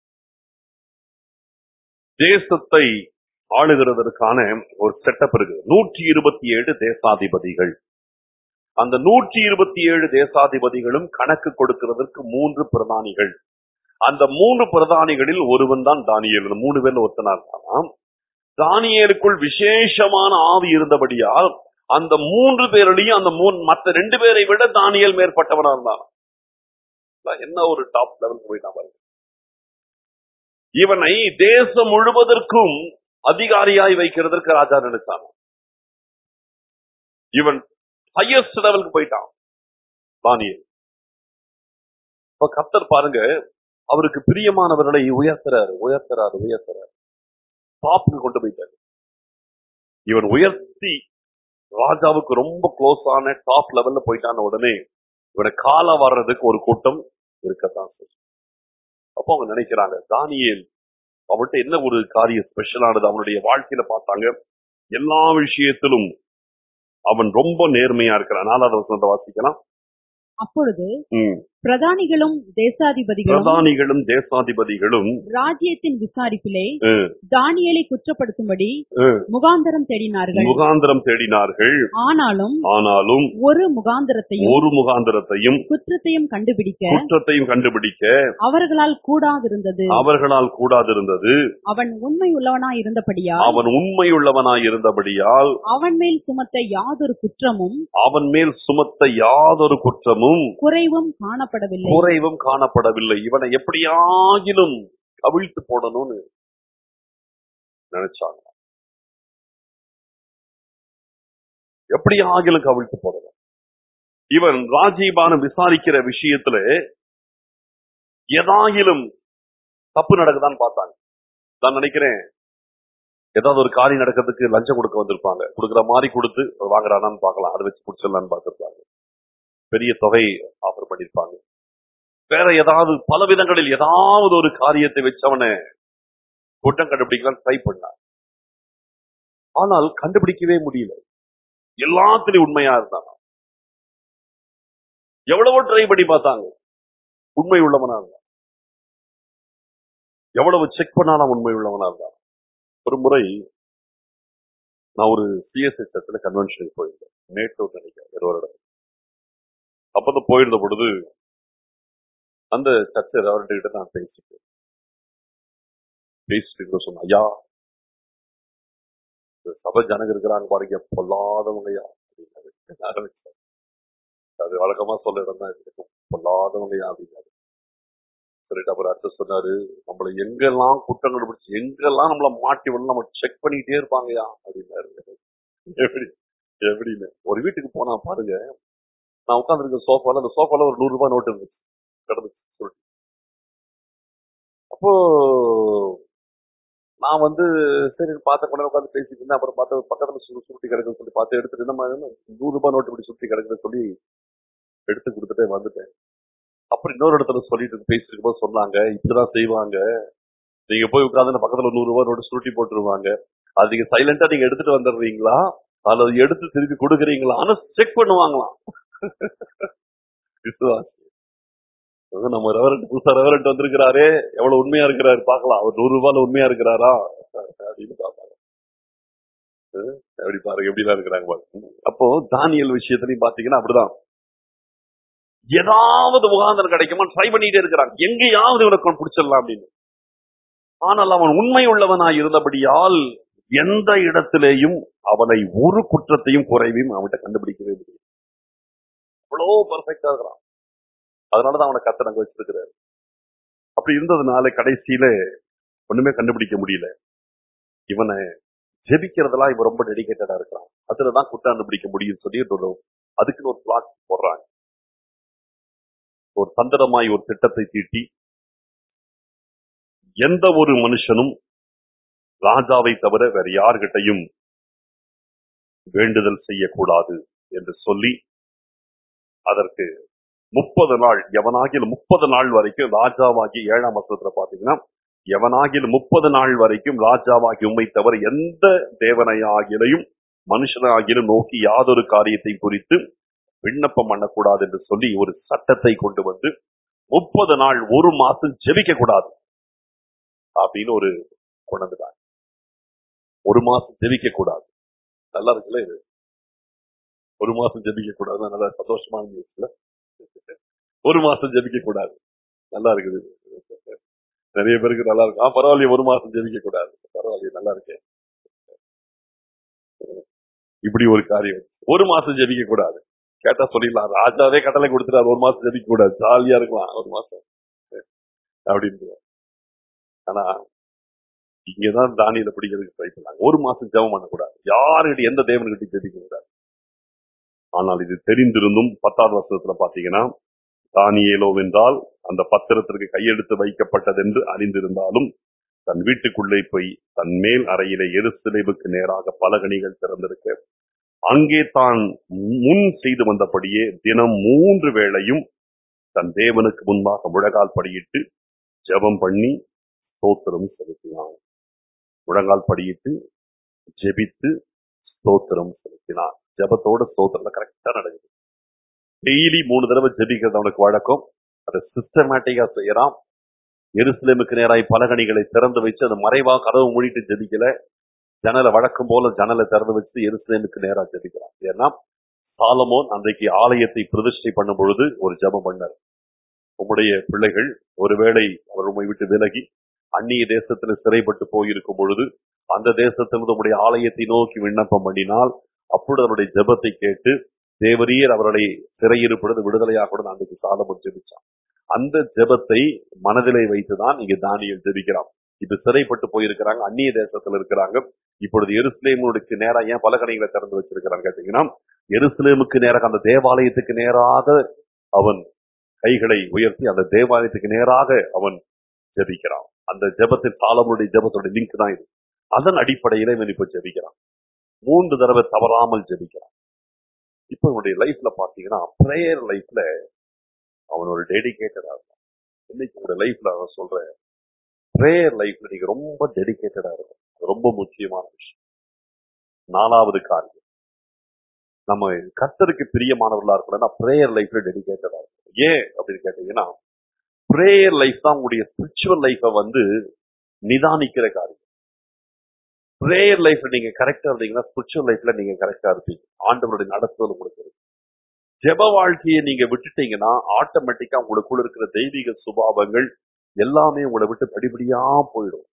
A: தேசத்தை ஆளுகிறதற்கான ஒரு செட்டப் இருக்கு. நூற்றி இருபத்தி ஏழு தேசாதிபதிகள். அந்த நூற்றி இருபத்தி ஏழு தேசாதிபதிகளும் கணக்கு கொடுக்கிறதற்கு மூன்று பிரதானிகள். அந்த மூன்று பிரதானிகளில் ஒருவன் தான் தானியேல். இந்த மூணு பேர்ல ஒருத்தனா இருக்கான். தானியேலுக்குள் விசேஷமான ஆவி இருந்தபடியால் அந்த மூன்று பேரிலையும் அந்த மூணு மற்ற ரெண்டு பேரை விட தானியேல் மேற்பட்டவனா இருந்தான். என்ன ஒரு டாப் லெவல் போயிட்டான் பாருங்க. இவனை தேசம் முழுவதற்கும் அதிகாரியாய் வைக்கிறதற்கு ராஜா நினைச்சான். இவன் ஹையஸ்ட் லெவலுக்கு போயிட்டான் தானியேல். இப்ப கர்த்தர் பாருங்க, அவருக்கு பிரியமானவர்களை உயர்த்துறாரு உயர்த்துறாரு உயர்த்துறாரு டாப்புக்கு கொண்டு போயிட்டாரு. இவன் உயர்த்தி ராஜாவுக்கு ரொம்ப க்ளோஸ் ஆன டாப் லெவல்ல போயிட்டான உடனே இவனை கால வர்றதுக்கு ஒரு கூட்டம் இருக்கத்தான். அப்போ அவங்க நினைக்கிறாங்க, தானியேல் அவன்கிட்ட என்ன ஒரு காரியம் ஸ்பெஷலானது அவனுடைய வாழ்க்கையில பார்த்தாங்க. எல்லா விஷயத்திலும் அவன் ரொம்ப நேர்மையா இருக்கிறான். நாலாவது வசனத்தை வாசிக்கலாம்.
B: அப்பொழுது
A: ம்.
B: பிரதானிகளும் தேசாதிபதிகளும்
A: பிரதானிகளும் தேசாதிபதிகளும்
B: ராஜ்யத்தின் விசாரிப்பிலே
A: ம்,
B: தானியேலை குற்றப்படுத்தும்படி
A: ம்,
B: முகாந்தரம் தேடினார்கள்.
A: முகாந்திரம் தேடினார்கள்.
B: ஆனாலும்
A: ஆனாலும்
B: ஒரு முகாந்தரத்தையும்
A: ஒரு முகாந்திரத்தையும்
B: குற்றத்தையும் கண்டுபிடிக்க
A: குற்றத்தையும் கண்டுபிடிக்க
B: அவர்களால் கூடாதிருந்தது.
A: அவர்களால் கூடாதிருந்தது.
B: அவன் உண்மை உள்ளவனாய் இருந்தபடியால்
A: அவன் உண்மையுள்ளவனாய் இருந்தபடியால்
B: அவன் மேல் சுமத்த யாதொரு குற்றமும்
A: அவன் மேல் சுமத்த யாதொரு குற்றமும்
B: குறைவும் காணப்படவில்லை.
A: குறைவும் காணப்படவில்லை. இவனை எப்படியாகிலும் கவிழ்த்து போடணும்னு நினைச்சாங்க. எப்படியாகிலும் கவிழ்த்து போடணும். இவன் ராஜீபானம் விசாரிக்கிற விஷயத்துல ஏதாயிலும் தப்பு நடக்குதான்னு பார்த்தாங்க. நான் நினைக்கிறேன் ஏதாவது ஒரு காரியம் நடக்கிறதுக்கு லஞ்சம் கொடுக்க வந்திருப்பாங்க. கொடுக்குற மாதிரி கொடுத்து வாங்குறானான்னு பார்க்கலாம், அதை வச்சு பிடிச்சிடலான்னு பார்த்திருப்பாங்க. பெரிய தொகை ஆஃபர் பண்ணிருப்பாங்க. வேற ஏதாவது பல விதங்களில் ஏதாவது ஒரு காரியத்தை வச்சு அவனை குற்றம் கண்டுபிடிக்கலாம் ட்ரை பண்ணார். ஆனால் கண்டுபிடிக்கவே முடியல. எல்லாத்திலையும் உண்மையா இருந்தாங்க. எவ்வளவோ ட்ரை பண்ணி பார்த்தாங்க, உண்மை உள்ளவனா இருந்தான். எவ்வளவு செக் பண்ணாலும் உண்மை உள்ளவனா இருந்தான். ஒரு முறை நான் ஒரு சிஎஸ்ஐ சர்ச்சில் கன்வென்ஷனுக்கு போயிருந்தேன். நேற்று நினைக்கிறேன் ஒரு வருடம். அப்பதான் போயிருந்த பொழுது அந்த சர்ச்சை அவர்கிட்ட நான் பேசிட்டு பேசிட்டு சொன்னேன், ஐயா சபை ஜனங்க இருக்கிறாங்க பாருங்க, பொல்லாதவங்கயா அப்படின்னு ஆரம்பிச்சார். அது வழக்கமா சொல்ல இடம் தான் இருக்கும், பொல்லாதவங்கயா அப்படின்னாரு. சொல்லிட்டு அப்புறம் அடுத்து சொன்னாரு, நம்மளை எங்கெல்லாம் குற்றம் கண்டுபிடிச்சு எங்கெல்லாம் நம்மள மாட்டி வந்து நம்ம செக் பண்ணிட்டே இருப்பாங்கயா அப்படின்னாரு. எப்படி எப்படின்னு ஒரு வீட்டுக்கு போனா பாருங்க, நான் உட்காந்துருக்க சோஃபால, அந்த சோஃபால ஒரு நூறு ரூபாய் நோட்டு இருந்துச்சு கிடந்துச்சு சொல்லிட்டு. அப்போ நான் வந்து சரி பார்த்த கொண்டு உட்காந்து பேசிட்டு இருந்தேன். அப்புறம் பார்த்த பக்கத்துல சு சுருட்டி கிடக்குன்னு சொல்லி பார்த்து எடுத்துட்டு இந்த மாதிரி நூறு ரூபாய் நோட்டு இப்படி சுருட்டி கிடக்குன்னு சொல்லி எடுத்து கொடுத்துட்டே வந்துட்டேன். அப்புறம் இன்னொரு இடத்துல சொல்லிட்டு பேசிட்டு இருக்கும்போது சொன்னாங்க, இப்படிதான் செய்வாங்க, நீங்க போய் உட்காந்து பக்கத்துல நூறு ரூபாய் நோட்டு சுருட்டி போட்டுருவாங்க, அது நீங்க சைலண்டா நீங்க எடுத்துட்டு வந்துடுறீங்களா அல்லது எடுத்து திருப்பி கொடுக்குறீங்களா ஆனா செக் பண்ணுவாங்களாம். நம்ம ரெவரண்ட் புதுசா ரெவரண்ட் வந்திருக்கிறாரே, எவ்வளவு உண்மையா இருக்கிறாரு பாக்கலாம், அவர் நூறு ரூபாய்ல உண்மையா இருக்கிறாரா அப்படின்னு பாப்பாங்க. எப்படி பாருங்க எப்படிதான் இருக்கிறாங்க பாருங்க. அப்போ தானியேல் விஷயத்திலையும் பாத்தீங்கன்னா அப்படிதான், ஏதாவது முகாந்தரம் கிடைக்குமா ட்ரை பண்ணிட்டே இருக்கிறாங்க, எங்கேயாவது இவனை பிடிச்சிடலாம் அப்படின்னு. ஆனால் அவன் உண்மை உள்ளவனாய் இருந்தபடியால் எந்த இடத்திலேயும் அவனை ஒரு குற்றத்தையும் குறைவையும் அவன்கிட்ட கண்டுபிடிக்கவே முடியும். அவ்வளோ பர்ஃபெக்டா இருக்கிறான். அதனாலதான் அவனை கர்த்தர் அங்க வச்சிருக்கிறாரு. அப்படி இருந்ததுனால கடைசியில ஒண்ணுமே கண்டுபிடிக்க முடியல. இவனை ஜெபிக்கிறதெல்லாம் இவன் ரொம்ப டெடிகேட்டடா இருக்கிறான், அதுலதான் குற்றம் கண்டுபிடிக்க முடியும் சொல்லி ஒரு அதுக்குன்னு ஒரு பிளாட் போடுறாங்க. ஒரு தந்திரமாய் ஒரு திட்டத்தை தீட்டி எந்த ஒரு மனுஷனும் ராஜாவை தவிர வேற யார்கிட்டையும் வேண்டுதல் செய்யக்கூடாது என்று சொல்லி அதற்கு முப்பது நாள் எவனாகிலும் முப்பது நாள் வரைக்கும் ராஜாவாகி ஏழாம் வசனத்துல பாத்தீங்கன்னா எவனாகிலும் முப்பது நாள் வரைக்கும் ராஜாவாகி உம்மை தவிர எந்த தேவனையாகிலையும் மனுஷனாகிலும் நோக்கி யாதொரு காரியத்தை குறித்து விண்ணப்பம் பண்ணக்கூடாது என்று சொல்லி ஒரு சட்டத்தை கொண்டு வந்து முப்பது நாள் ஒரு மாசம் ஜெபிக்க கூடாது அப்படின்னு ஒரு கொண்டதுதான். ஒரு மாசம் ஜெபிக்க கூடாது. நல்லா இருக்குல்ல இது? ஒரு மாசம் ஜெபிக்க கூடாது, நல்லா சந்தோஷமான நியூஸ்ல. ஒரு மாசம் ஜெபிக்க கூடாது, நல்லா இருக்குது. நிறைய பேருக்கு நல்லா இருக்கு. ஆ பரவாயில்லையே, ஒரு மாசம் ஜெபிக்க கூடாது, பரவாயில்லையே, நல்லா இருக்கேன். இப்படி ஒரு காரியம், ஒரு மாசம் ஜெபிக்க கூடாது. கேட்டா சொல்லிடலாம், ராஜாவே கட்டளை கொடுத்துட்டாரு ஒரு மாசம் ஜெபிக்க கூடாது, ஜாலியா இருக்கலாம் ஒரு மாசம் அப்படின்னு. ஆனா இங்கதான் தானியேலை பிடிக்கிறதுக்கு ட்ரை பண்ணாங்க. ஒரு மாசம் ஜெபம் பண்ணக்கூடாது, யாருக்கிட்ட எந்த தேவன்கிட்ட ஜெபிக்க கூடாது. ஆனால் இது தெரிந்திருந்தும் பத்தாவது வருஷத்துல பாத்தீங்கன்னா தானியேலோ என்றால் அந்த பத்திரத்திற்கு கையெழுத்து வைக்கப்பட்டது என்று அறிந்திருந்தாலும் தன் வீட்டுக்குள்ளே போய் தன் மேல் அறையிலே எருசலேமுக்கு நேராக பலகணிகள் திறந்திருக்க அங்கே தான் முன் செய்து வந்தபடியே தினம் மூன்று வேளையும் தன் தேவனுக்கு முன்பாக முழங்கால் படியிட்டு ஜெபம் பண்ணி ஸ்தோத்திரம் செலுத்தினான். முழங்கால் படியிட்டு ஜெபித்து ஸ்தோத்திரம் செலுத்தினான். ஜெபத்தோட ஸ்தோத்திரம் கரெக்டா நடக்குது. டெய்லி மூணு தடவை ஜெபிக்கிறது அவனுக்கு வழக்கம். அதை சிஸ்டமேட்டிக்கா செய்யறான். எருசலேமுக்கு நேராய் பலகணிகளை திறந்து வச்சு அந்த மறைவா கதவு மூடிட்டு ஜெபிக்கல, ஜன்னலை வழக்கம் போல ஜன்னலை திறந்து வச்சு எருசலேமுக்கு நேரா ஜெபிக்கிறான். ஏன்னா சாலமோன் அன்றைக்கு ஆலயத்தை பிரதிஷ்டை பண்ணும் பொழுது ஒரு ஜெபம் பண்ணார். உம்முடைய பிள்ளைகள் ஒருவேளை அவர் உம்மை விட்டு விலகி அந்நிய தேசத்துல சிறைப்பட்டு போயிருக்கும் பொழுது அந்த தேசத்திலிருந்து உம்முடைய ஆலயத்தை நோக்கி விண்ணப்பம் பண்ணினால் அப்பொழுது அவருடைய ஜெபத்தை கேட்டு தேவரீர் அவர்களை சிறையிருப்பது விடுதலையாக அன்றைக்கு சாலமோன் ஜெபிச்சான். அந்த ஜெபத்தை மனதிலே வைத்துதான் இங்க தானியேல் ஜெபிக்கிறான். இப்ப சிறைப்பட்டு போயிருக்கிறாங்க, அந்நிய தேசத்துல இருக்கிறாங்க. இப்பொழுது எருசலேமுக்கு நேராக ஏன் பலகணிகளை திறந்து வச்சிருக்கிறான்னு கேட்டீங்கன்னா எருசலேமுக்கு நேராக அந்த தேவாலயத்துக்கு நேராக அவன் கைகளை உயர்த்தி அந்த தேவாலயத்துக்கு நேராக அவன் ஜெபிக்கிறான். அந்த ஜெபத்தில் சாலமோனுடைய ஜெபத்தோட லிங்க் தான் இது. அதன் அடிப்படையில இவன் இப்ப ஜெபிக்கிறான். மூன்று தடவை தவறாமல் ஜெபிக்கிறான். இப்ப அவனுடைய லைஃப்ல பாத்தீங்கன்னா பிரேயர் லைஃப்ல அவன் ஒரு டெடிகேட்டடா இருக்கும். இன்னைக்கு உங்களுடைய லைஃப்ல அவன் சொல்றேன், பிரேயர் லைஃப்ல நீங்க ரொம்ப டெடிகேட்டடா இருக்கும். அது ரொம்ப முக்கியமான விஷயம். நாலாவது காரியம், நம்ம கர்த்தருக்கு பிரியமானவர்களா இருக்கணும்னா பிரேயர் லைஃப்ல டெடிகேட்டடா இருக்கும். ஏன் அப்படின்னு கேட்டீங்கன்னா பிரேயர் லைஃப் தான் உங்களுடைய ஸ்பிரிச்சுவல் லைஃபை வந்து நிதானிக்கிற காரியம். பிரேயர் லைஃப்ல நீங்க கரெக்டா இருந்தீங்கன்னா ஸ்பிரிச்சுவல் லைஃப்ல நீங்க கரெக்டா இருப்பீங்க. ஆண்டவருடைய நடத்துதல் உங்களுக்கு இருக்கு. ஜெப வாழ்க்கையை நீங்க விட்டுட்டீங்கன்னா ஆட்டோமேட்டிக்கா உங்களுக்குள்ள இருக்கிற தெய்வீக சுபாவங்கள் எல்லாமே உங்களை விட்டு படிப்படியா போயிடும்.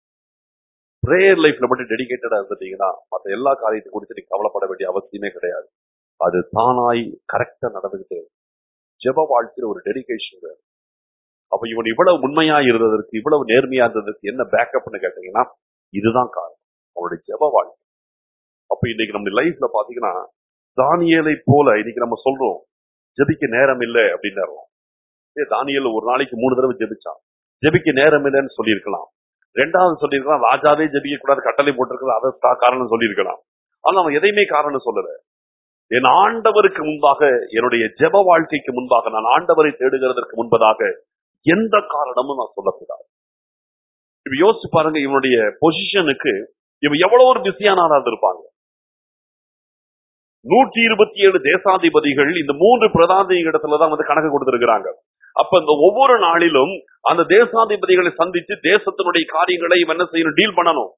A: பிரேயர் லைஃப்ல மட்டும் டெடிகேட்டடா இருந்துட்டீங்கன்னா மற்ற எல்லா காரியத்தை குறித்து நீங்க கவலைப்பட வேண்டிய அவசியமே கிடையாது. அது தானாய் கரெக்டா நடந்துகிட்டே. ஜெப வாழ்க்கையில ஒரு டெடிகேஷன் வேணும். அப்ப இவன் இவ்வளவு உண்மையா இருந்ததற்கு, இவ்வளவு நேர்மையா இருந்ததற்கு என்ன பேக்கப்னு கேட்டீங்கன்னா இதுதான் காரணம், அவனுடைய ஜெப வாழ்க்கை. அப்ப இன்னைக்கு நம்ம லைஃப்ல பாத்தீங்கன்னா தானியேலை போல இன்னைக்கு நம்ம சொல்றோம் ஜெபிக்க நேரம் இல்லை அப்படின்னு. தானியேல் ஒரு நாளைக்கு மூணு தடவை ஜெபிச்சான். ஜெபிக்க நேரம் இல்லைன்னு சொல்லியிருக்கலாம். ரெண்டாவது சொல்லியிருக்கலாம் ராஜாவே ஜெபிக்க கூடாது கட்டளை போட்டிருக்கிறது, அதை காரணம் சொல்லியிருக்கலாம். ஆனா அவன் எதையுமே காரணம் சொல்லல. என் ஆண்டவருக்கு முன்பாக, என்னுடைய ஜெப வாழ்க்கைக்கு முன்பாக, நான் ஆண்டவரை தேடுகிறதற்கு முன்பதாக எந்த காரணமும் நான் சொல்லக்கூடாது. இப்ப யோசிச்சு பாருங்க, இவனுடைய பொசிஷனுக்கு இவன் எவ்வளவு ஒரு பிஸியான ஆளா இருந்திருப்பாங்க. நூற்றி இருபத்தி ஏழு தேசாதிபதிகள் இந்த மூன்று பிரதான இடத்துலதான் வந்து கணக்கு கொடுத்திருக்கிறாங்க. அப்ப இந்த ஒவ்வொரு நாளிலும் அந்த தேசாதிபதிகளை சந்தித்து தேசத்தினுடைய காரியங்களை இவன் என்ன செய்யணும், டீல் பண்ணணும்.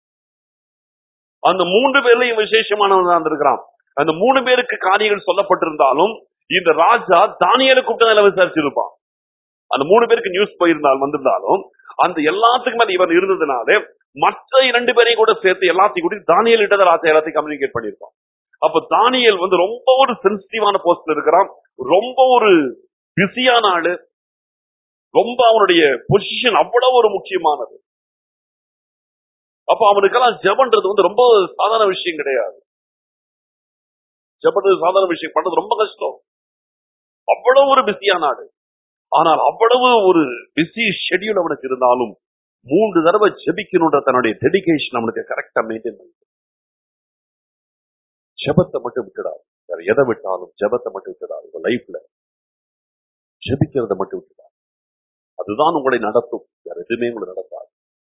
A: அந்த மூன்று பேர்லயும் விசேஷமானவன் தான் இருக்கிறான். அந்த மூணு பேருக்கு காரியங்கள் சொல்லப்பட்டிருந்தாலும் இந்த ராஜா தானியேலை கூப்பிட்டு விசாரிச்சிருப்பான். அந்த மூணு பேருக்கு நியூஸ் போயிருந்தால் வந்திருந்தாலும் அந்த எல்லாத்துக்கும் மேல இவன் இருந்ததுனாலே மற்ற இரண்டு பேரையும் கூட சேர்த்து எல்லாத்தையும் கூட தானியேல் கிட்ட தான் ராஜா எல்லாத்தையும் கம்யூனிகேட் பண்ணியிருக்கான். அப்ப தானியேல் வந்து ரொம்ப ஒரு சென்சிட்டிவான போஸ்ட்ல இருக்கிறான், ரொம்ப ஒரு பிஸியான ஆளு, ரொம்ப அவனுடைய பொசிஷன் அவ்வளவு ஒரு முக்கியமானது. அப்ப அவனுக்கெல்லாம் ஜெபன்றது வந்து ரொம்ப சாதாரண விஷயம் கிடையாது. ஜெபன்றது சாதாரண விஷயம் பண்றது ரொம்ப கஷ்டம். அவ்வளவு ஒரு பிஸியான ஆளு. ஆனால் அவ்வளவு ஒரு பிஸி ஷெட்யூல் அவனுக்கு இருந்தாலும் மூன்று தடவை ஜெபிக்கணும்ன்ற தன்னுடைய டெடிகேஷன் அவனுக்கு கரெக்டா மெயின்டைன் பண்ணி ஜெபத்தை மட்டும் விட்டுடாது. வேற எதை விட்டாலும் ஜெபத்தை மட்டும் விட்டுடாது. உங்க லைஃப்ல ஜெபிக்கிறத மட்டும் விட்டுடாது. அதுதான் உங்களை நடத்தும், வேற எதுவுமே உங்களை நடத்தாது.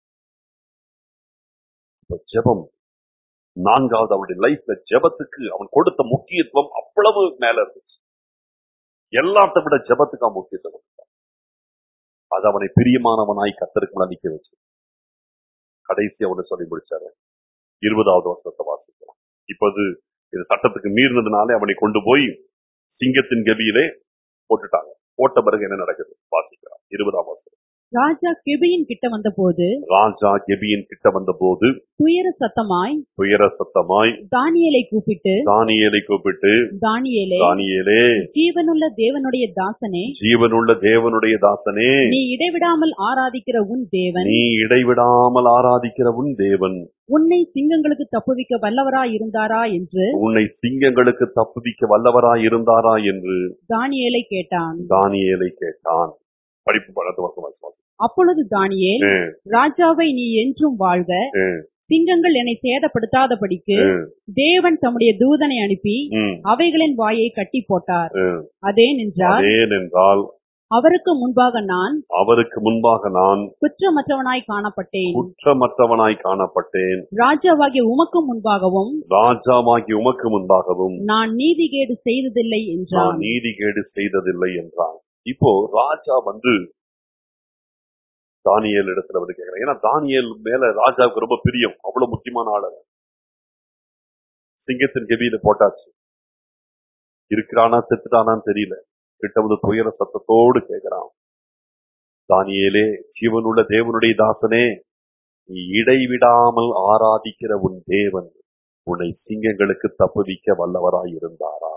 A: ஜெபம் நான்காவது, அவனுடைய லைஃப்ல ஜெபத்துக்கு அவன் கொடுத்த முக்கியத்துவம் அவ்வளவு மேல இருந்துச்சு. எல்லாத்த விட ஜெபத்துக்கு அவன் முக்கியத்துவம் கொடுத்தான். அது அவனை பிரியமானவனாய் கர்த்தருக்கு முன்னாடி நிக்க வச்சு கடைசி அவனை சொல்லி முடிச்சாரு. இருபதாவது வருஷத்தை வாசிக்கலாம். இப்போது இது சட்டத்துக்கு மீறினதுனாலே அவனை கொண்டு போய் சிங்கத்தின் கெபியிலே போட்டுட்டாங்க. போட்ட பிறகு என்ன நடக்குது வாசிக்கலாம். இருபதாம் வருஷம்.
B: ராஜா கெபியின் கிட்ட வந்தபோது
A: ராஜா கெபியின் கிட்ட வந்த போது
B: துயர சத்தமாய்
A: துயர சத்தமாய்
B: தானியேலை கூப்பிட்டு
A: தானியேலை கூப்பிட்டு
B: தானியேலே
A: தானியேலே
B: ஜீவனுள்ள தேவனுடைய தாசனே
A: ஜீவனுள்ள தேவனுடைய தாசனே
B: நீ இடைவிடாமல் ஆராதிக்கிற உன் தேவன்
A: நீ இடைவிடாமல் ஆராதிக்கிற உன் தேவன்
B: உன்னை சிங்கங்களுக்கு தப்புவிக்க வல்லவராய் இருந்தாரா என்று
A: உன்னை சிங்கங்களுக்கு தப்புவிக்க வல்லவராய் இருந்தாரா என்று
B: தானியேலை கேட்டான்.
A: தானியேலை கேட்டான். படிப்பு பழத்து வருஷம்.
B: அப்பொழுது தானியேல், ராஜாவை நீ என்றும் வாழ்க, சிங்கங்கள் என்னை சேதப்படுத்தாதபடிக்கு தேவன் தம்முடைய தூதனை அனுப்பி அவைகளின் வாயை கட்டி போட்டார். அதேனென்றால் அவருக்கு முன்பாக நான்
A: அவருக்கு முன்பாக நான்
B: குற்றமற்றவனாய் காணப்பட்டேன்
A: குற்றமற்றவனாய் காணப்பட்டேன்
B: ராஜாவாகிய உமக்கு முன்பாகவும்
A: ராஜாவாகிய உமக்கு முன்பாகவும்
B: நான் நீதிகேடு செய்ததில்லை என்றான்.
A: நீதிகேடு செய்ததில்லை என்றான். இப்போ ராஜா வந்து தானியேல் இடத்துல வந்து கேட்கிறேன். ஏன்னா தானியேல் மேல ராஜாவுக்கு ரொம்ப பிரியம், அவ்வளவு முக்கியமான ஆளு. சிங்கத்தின் கெபியில போட்டாச்சு, இருக்கிறானா செத்துட்டானான்னு தெரியல. கிட்ட வந்து துயர சத்தத்தோடு கேட்கிறான், தானியேலே ஜீவனுள்ள தேவனுடைய தாசனே, நீ இடைவிடாமல் ஆராதிக்கிற உன் தேவன் உன்னை சிங்கங்களுக்கு தப்புவிக்க வல்லவராய் இருந்தாரா?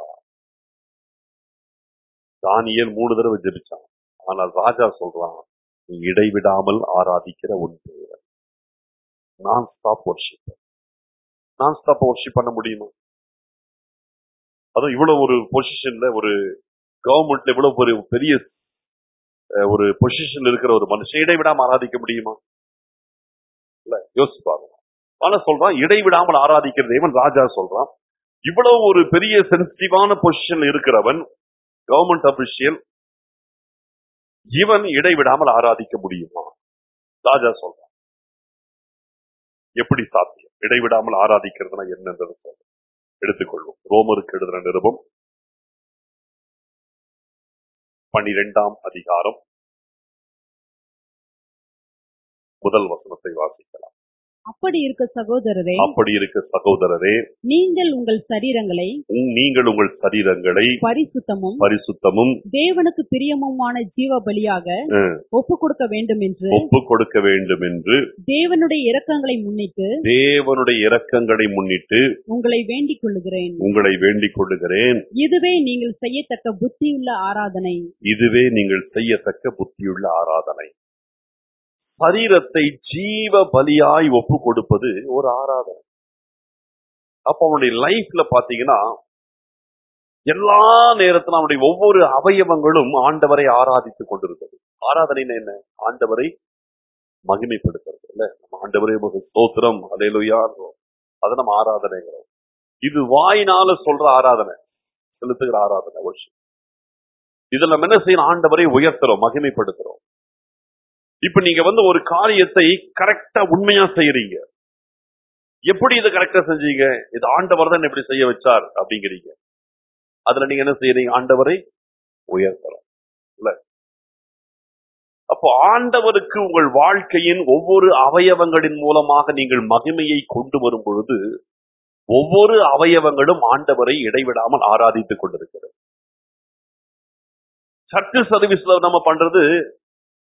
A: தானியேல் மூணு தடவை ஜெபிச்சான். ஆனால் ராஜா சொல்றான், நீ இடைவிடாமல் ஆராதிக்கிற உன் தேவன். நான் ஸ்டாப் வர்ஷிப் நான் ஸ்டாப் வர்ஷிப் பண்ண முடியுமா? அதுவும் இவ்வளவு ஒரு பொசிஷன்ல, ஒரு கவர்மெண்ட்ல இவ்வளவு ஒரு பெரிய ஒரு பொசிஷன்ல இருக்கிற ஒரு மனுஷன் இடைவிடாம ஆராதிக்க முடியுமா? இல்ல, யோசிச்சு பாருங்க. ஆனா சொல்றான் இடைவிடாமல் ஆராதிக்கிற தேவன். ராஜா சொல்றான், இவ்வளவு ஒரு பெரிய சென்சிட்டிவான பொசிஷன்ல இருக்கிறவன், கவர்மெண்ட் அபிஷியல், இவன் இடைவிடாமல் ஆராதிக்க முடியுமா? ராஜா சொல்றான். எப்படி சாத்தியம்? இடைவிடாமல் ஆராதிக்கிறதுனா என்னன்றது சொல்ற எடுத்துக்கொள்வோம். ரோமருக்கு எழுதுற நிருபம் பனிரெண்டாம் அதிகாரம் முதல் வசனத்தை வாசிக்கலாம்.
B: அப்படி இருக்க சகோதரரே
A: அப்படி இருக்க சகோதரரே
B: நீங்கள் உங்கள் சரீரங்களை
A: நீங்கள் உங்கள் சரீரங்களை
B: பரிசுத்தமும்
A: பரிசுத்தமும்
B: தேவனுக்கு பிரியமுமான ஜீவ பலியாக ஒப்பு கொடுக்க வேண்டும் என்று
A: ஒப்பு கொடுக்க வேண்டும் என்று
B: தேவனுடைய இரக்கங்களை முன்னிட்டு
A: தேவனுடைய இரக்கங்களை முன்னிட்டு
B: உங்களை வேண்டிக் கொள்ளுகிறேன்
A: உங்களை வேண்டிக் கொள்ளுகிறேன்.
B: இதுவே நீங்கள் செய்யத்தக்க புத்தியுள்ள ஆராதனை.
A: இதுவே நீங்கள் செய்யத்தக்க புத்தியுள்ள ஆராதனை. சரீரத்தை ஜீவ பலியாய் ஒப்பு கொடுப்பது ஒரு ஆராதனை. அப்ப அவனுடைய லைஃப்ல பாத்தீங்கன்னா எல்லா நேரத்திலும் அவனுடைய ஒவ்வொரு அவயவங்களும் ஆண்டவரை ஆராதித்துக் கொண்டிருந்தது. ஆராதனை என்ன? ஆண்டவரை மகிமைப்படுத்துறது இல்ல. நம்ம ஆண்டவரே ஸ்தோத்திரம் அல்லேலூயா, அதை நம்ம ஆராதனைங்கிறோம். இது வாயினால சொல்ற ஆராதனை, செலுத்துகிற ஆராதனை. வருஷம் இதுல நம்ம என்ன செய்யணும்? ஆண்டவரை உயர்த்துறோம், மகிமைப்படுத்துறோம். இப்ப நீங்க வந்து ஒரு காரியத்தை கரெக்டா உண்மையா செய்யறீங்க. எப்படி இதை கரெக்டா செஞ்சீங்க? இது ஆண்டவர் தான் எப்படி செய்ய வச்சார் அப்படிங்கிறீங்க. அதுல நீங்க என்ன செய்யறீங்க? ஆண்டவரை உயர்த்தணும் இல்ல. அப்போ ஆண்டவருக்கு உங்கள் வாழ்க்கையின் ஒவ்வொரு அவயவங்களின் மூலமாக நீங்கள் மகிமையை கொண்டு வரும் பொழுது ஒவ்வொரு அவயவங்களும் ஆண்டவரை இடைவிடாமல் ஆராதித்துக் கொண்டிருக்கிறது. சர்ச் சர்வீஸ்ல நம்ம பண்றது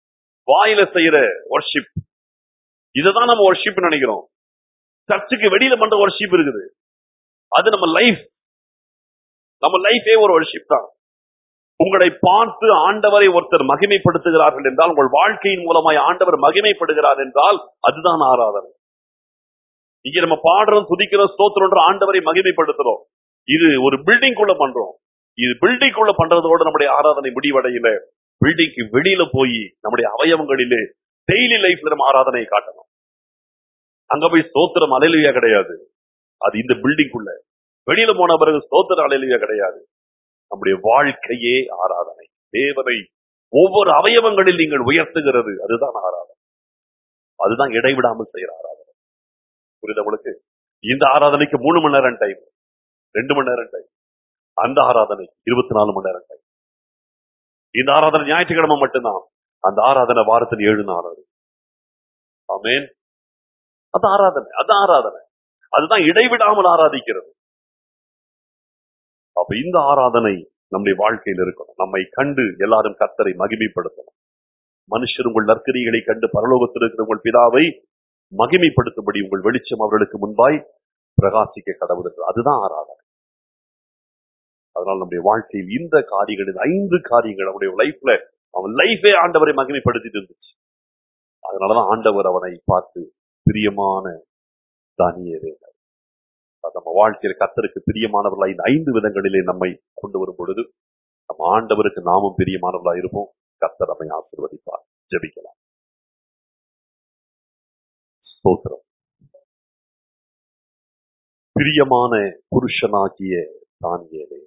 A: வாயில செய்யற வர்ஷிப், இதுதான் நம்ம வர்ஷிப் நினைக்கிறோம். சர்ச்சுக்கு வெளியில பண்ற வர்ஷிப் இருக்குது, அது நம்ம லைஃப். நம்ம லைஃபே ஒரு வர்ஷிப் தான். உங்களை பார்த்து ஆண்டவரை ஒருத்தர் மகிமைப்படுத்துகிறார்கள் என்றால், உங்கள் வாழ்க்கையின் மூலமாய் ஆண்டவர் மகிமைப்படுகிறார் என்றால் அதுதான் ஆராதனை. இங்க நம்ம பாடுறோம், துதிக்கிறோம், ஸ்தோத்திரம், ஆண்டவரை மகிமைப்படுத்துறோம். இது ஒரு பில்டிங் குள்ள பண்றோம். இது பில்டிங் குள்ள பண்றதோட நம்முடைய ஆராதனை முடிவடையில. பில்டிங்க்கு வெளியில போய் நம்முடைய அவயவங்களிலே டெய்லி லைஃப்ல நம்ம ஆராதனையை காட்டணும். அங்க போய் ஸ்தோத்திரம் அல்லேலூயா கிடையாது, அது இந்த பில்டிங் குள்ள. வெளியில போன பிறகு ஸ்தோத்திரம் அல்லேலூயா கிடையாது. நம்முடைய வாழ்க்கையே ஆராதனை. தேவனை ஒவ்வொரு அவயவங்களில் நீங்கள் உயர்த்துகிறது, அதுதான் ஆராதனை. அதுதான் இடைவிடாமல் செய்யற ஆராதனை. புரியுது உங்களுக்கு? இந்த ஆராதனைக்கு மூணு மணி நேரம் டைம், ரெண்டு மணி நேரம் டைம். அந்த ஆராதனை இருபத்தி நாலு மணி நேரம் டைம். இந்த ஆராதனை ஞாயிற்றுக்கிழமை மட்டும்தான். அந்த ஆராதனை வாரத்தில் ஏழு நாள். ஆமென். அது ஆராதனை, அது ஆராதனை. அதுதான் இடைவிடாமல் ஆராதிக்கிறது. அப்ப இந்த ஆராதனை நம்முடைய வாழ்க்கையில் இருக்கணும். நம்மை கண்டு எல்லாரும் கர்த்தரை மகிமைப்படுத்தணும். மனுஷர் உங்கள் நற்கிரிகளை கண்டு பரலோகத்தில் இருக்கிற உங்கள் பிதாவை மகிமைப்படுத்தும்படி உங்கள் வெளிச்சம் அவர்களுக்கு முன்பாய் பிரகாசிக்க கடவுள். அதுதான் ஆராதனை. அதனால் நம்முடைய வாழ்க்கையில் இந்த காரியங்களில் ஐந்து காரியங்கள் அவனுடைய லைஃப்ல, அவன் லைஃபே ஆண்டவரை மகிமைப்படுத்திட்டு இருந்துச்சு. அதனாலதான் ஆண்டவர் அவனை பார்த்து பிரியமான தானியேலே, நம்ம வாழ்க்கையில கர்த்தருக்கு பிரியமானவர்களாய் இந்த ஐந்து விதங்களிலே நம்மை கொண்டு வரும் பொழுது நம்ம ஆண்டவருக்கு நாமும் பிரியமானவர்களாய் இருப்போம். கர்த்தர் நம்மை ஆசீர்வதிப்பார். ஜெபிக்கலாம். ஸ்தோத்திரம். பிரியமான புருஷனாகிய தானியேலே,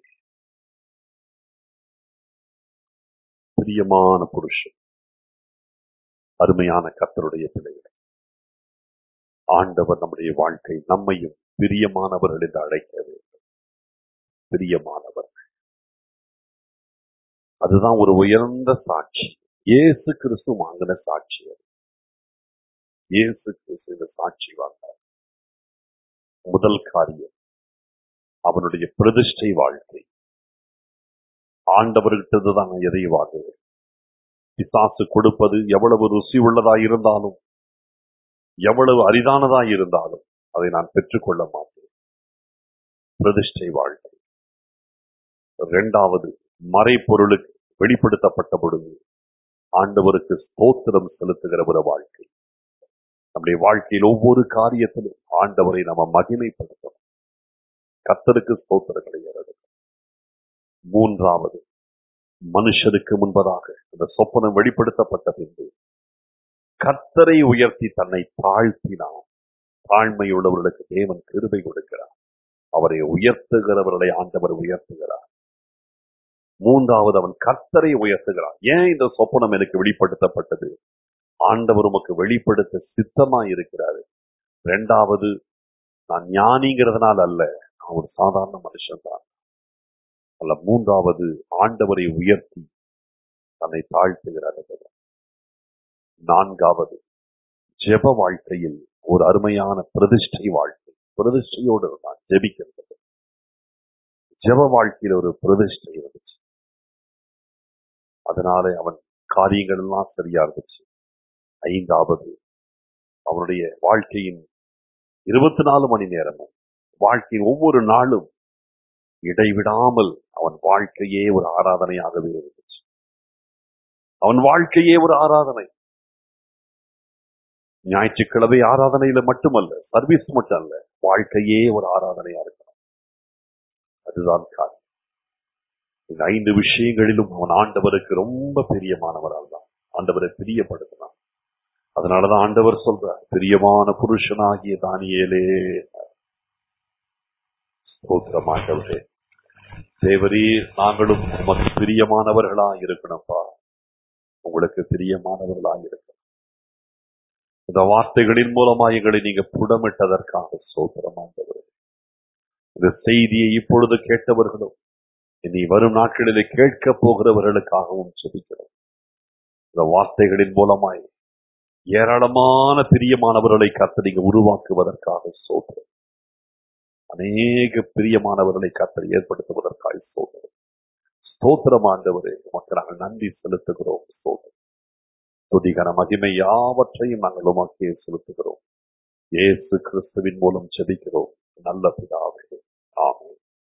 A: பிரியமான புருஷன், அருமையான கர்த்தருடைய பிள்ளைகள், ஆண்டவர் நம்முடைய வாழ்க்கை நம்மையும் பிரியமானவர்கள் என்று அழைக்க வேண்டும். பிரியமானவர், அதுதான் ஒரு உயர்ந்த சாட்சி. இயேசு கிறிஸ்து வாங்கின சாட்சி. இயேசு கிறிஸ்து இந்த சாட்சி வாங்கினார். முதல் காரியம் அவனுடைய பிரதிஷ்டை வாழ்க்கை. ஆண்டவர்கிட்ட தான் எதை வாங்குவேன். பிசாசு கொடுப்பது எவ்வளவு ருசி உள்ளதா இருந்தாலும், எவ்வளவு அரிதானதா இருந்தாலும் அதை நான் பெற்றுக்கொள்ள மாட்டேன். பிரதிஷ்டை வாழ்க்கை. இரண்டாவது, மறைபொருளுக்கு வெளிப்படுத்தப்பட்ட பொழுது ஆண்டவருக்கு ஸ்தோத்திரம் செலுத்துகிற ஒரு வாழ்க்கை. நம்முடைய வாழ்க்கையில் ஒவ்வொரு காரியத்திலும் ஆண்டவரை நம்ம மகிமைப்படுத்தணும். கர்த்தருக்கு ஸ்தோத்திரங்களை ஏறணும். மூன்றாவது, மனுஷருக்கு முன்பதாக இந்த சொப்பனம் வெளிப்படுத்தப்பட்ட பின்பு கர்த்தரை உயர்த்தி தன்னை தாழ்த்தினான். தாழ்மையுள்ளவர்களுக்கு தேவன் கிருபை கொடுக்கிறார். அவரை உயர்த்துகிறவர்களை ஆண்டவர் உயர்த்துகிறார். மூன்றாவது, அவன் கர்த்தரை உயர்த்துகிறான். ஏன் இந்த சொப்பனம் எனக்கு வெளிப்படுத்தப்பட்டது? ஆண்டவர் உமக்கு வெளிப்படுத்த சித்தமா இருக்கிறாரு. இரண்டாவது, நான் ஞானிங்கிறதுனால அல்ல, நான் ஒரு சாதாரண மனுஷன் தான் அல்ல. மூன்றாவது, ஆண்டவரை உயர்த்தி தன்னை தாழ்த்துகிறார். நான்காவது, ஜெப வாழ்க்கையில் ஒரு அருமையான பிரதிஷ்டை வாழ்க்கை. பிரதிஷ்டையோடு நான் ஜெபிக்கிறது. ஜெப வாழ்க்கையில் ஒரு பிரதிஷ்டை இருந்துச்சு. அதனால அவன் காரியங்கள் எல்லாம் சரியா இருந்துச்சு. ஐந்தாவது, அவனுடைய வாழ்க்கையின் இருபத்தி நாலு மணி நேரமும், வாழ்க்கையின் ஒவ்வொரு நாளும் இடைவிடாமல் அவன் வாழ்க்கையே ஒரு ஆராதனையாகவே இருந்துச்சு. அவன் வாழ்க்கையே ஒரு ஆராதனை. ஞாயிற்றுக்கிழமை ஆராதனையில மட்டுமல்ல, சர்வீஸ் மட்டும் அல்ல, வாழ்க்கையே ஒரு ஆராதனையா இருக்கணும். அதுதான் காரணம். இந்த ஐந்து விஷயங்களிலும் அவன் ஆண்டவருக்கு ரொம்ப பிரியமானவரால் தான் ஆண்டவரை பிரியப்படுத்தினான். அதனாலதான் ஆண்டவர் சொல்றார், பிரியமான புருஷனாகிய தானியேலே. ஸ்தோத்திரம் ஆண்டவரே. தேவரீர், நாங்களும் உமக்கு பிரியமானவர்களா இருக்கணும்பா. உங்களுக்கு பிரியமானவர்களா இருக்கணும். இந்த வார்த்தைகளின் மூலமா எங்களை நீங்க புடமிட்டதற்காக ஸ்தோத்திரம் ஆண்டவரே. இந்த செய்தியை இப்பொழுது கேட்டவர்களும் இனி வரும் நாட்களிலே கேட்க போகிறவர்களுக்காகவும் ஜெபிக்கிறோம். இந்த வார்த்தைகளின் மூலமாய் ஏராளமான பிரியமானவர்களை கர்த்தர் நீங்க உருவாக்குவதற்காக ஸ்தோத்திரம். அநேக பிரியமானவர்களை கர்த்தர் ஏற்படுத்துவதற்காக ஸ்தோத்திரம். ஸ்தோத்திரம் ஆண்டவரே, உமக்கு நாங்கள் நன்றி செலுத்துகிறோம். ஸ்தோத்திரம். துதிகன மகிமை யாவற்றையும் நாங்கள் உமக்கே செலுத்துகிறோம். இயேசு கிறிஸ்துவின் மூலம் ஜெபிக்கிறோம் நல்ல பிதாவே.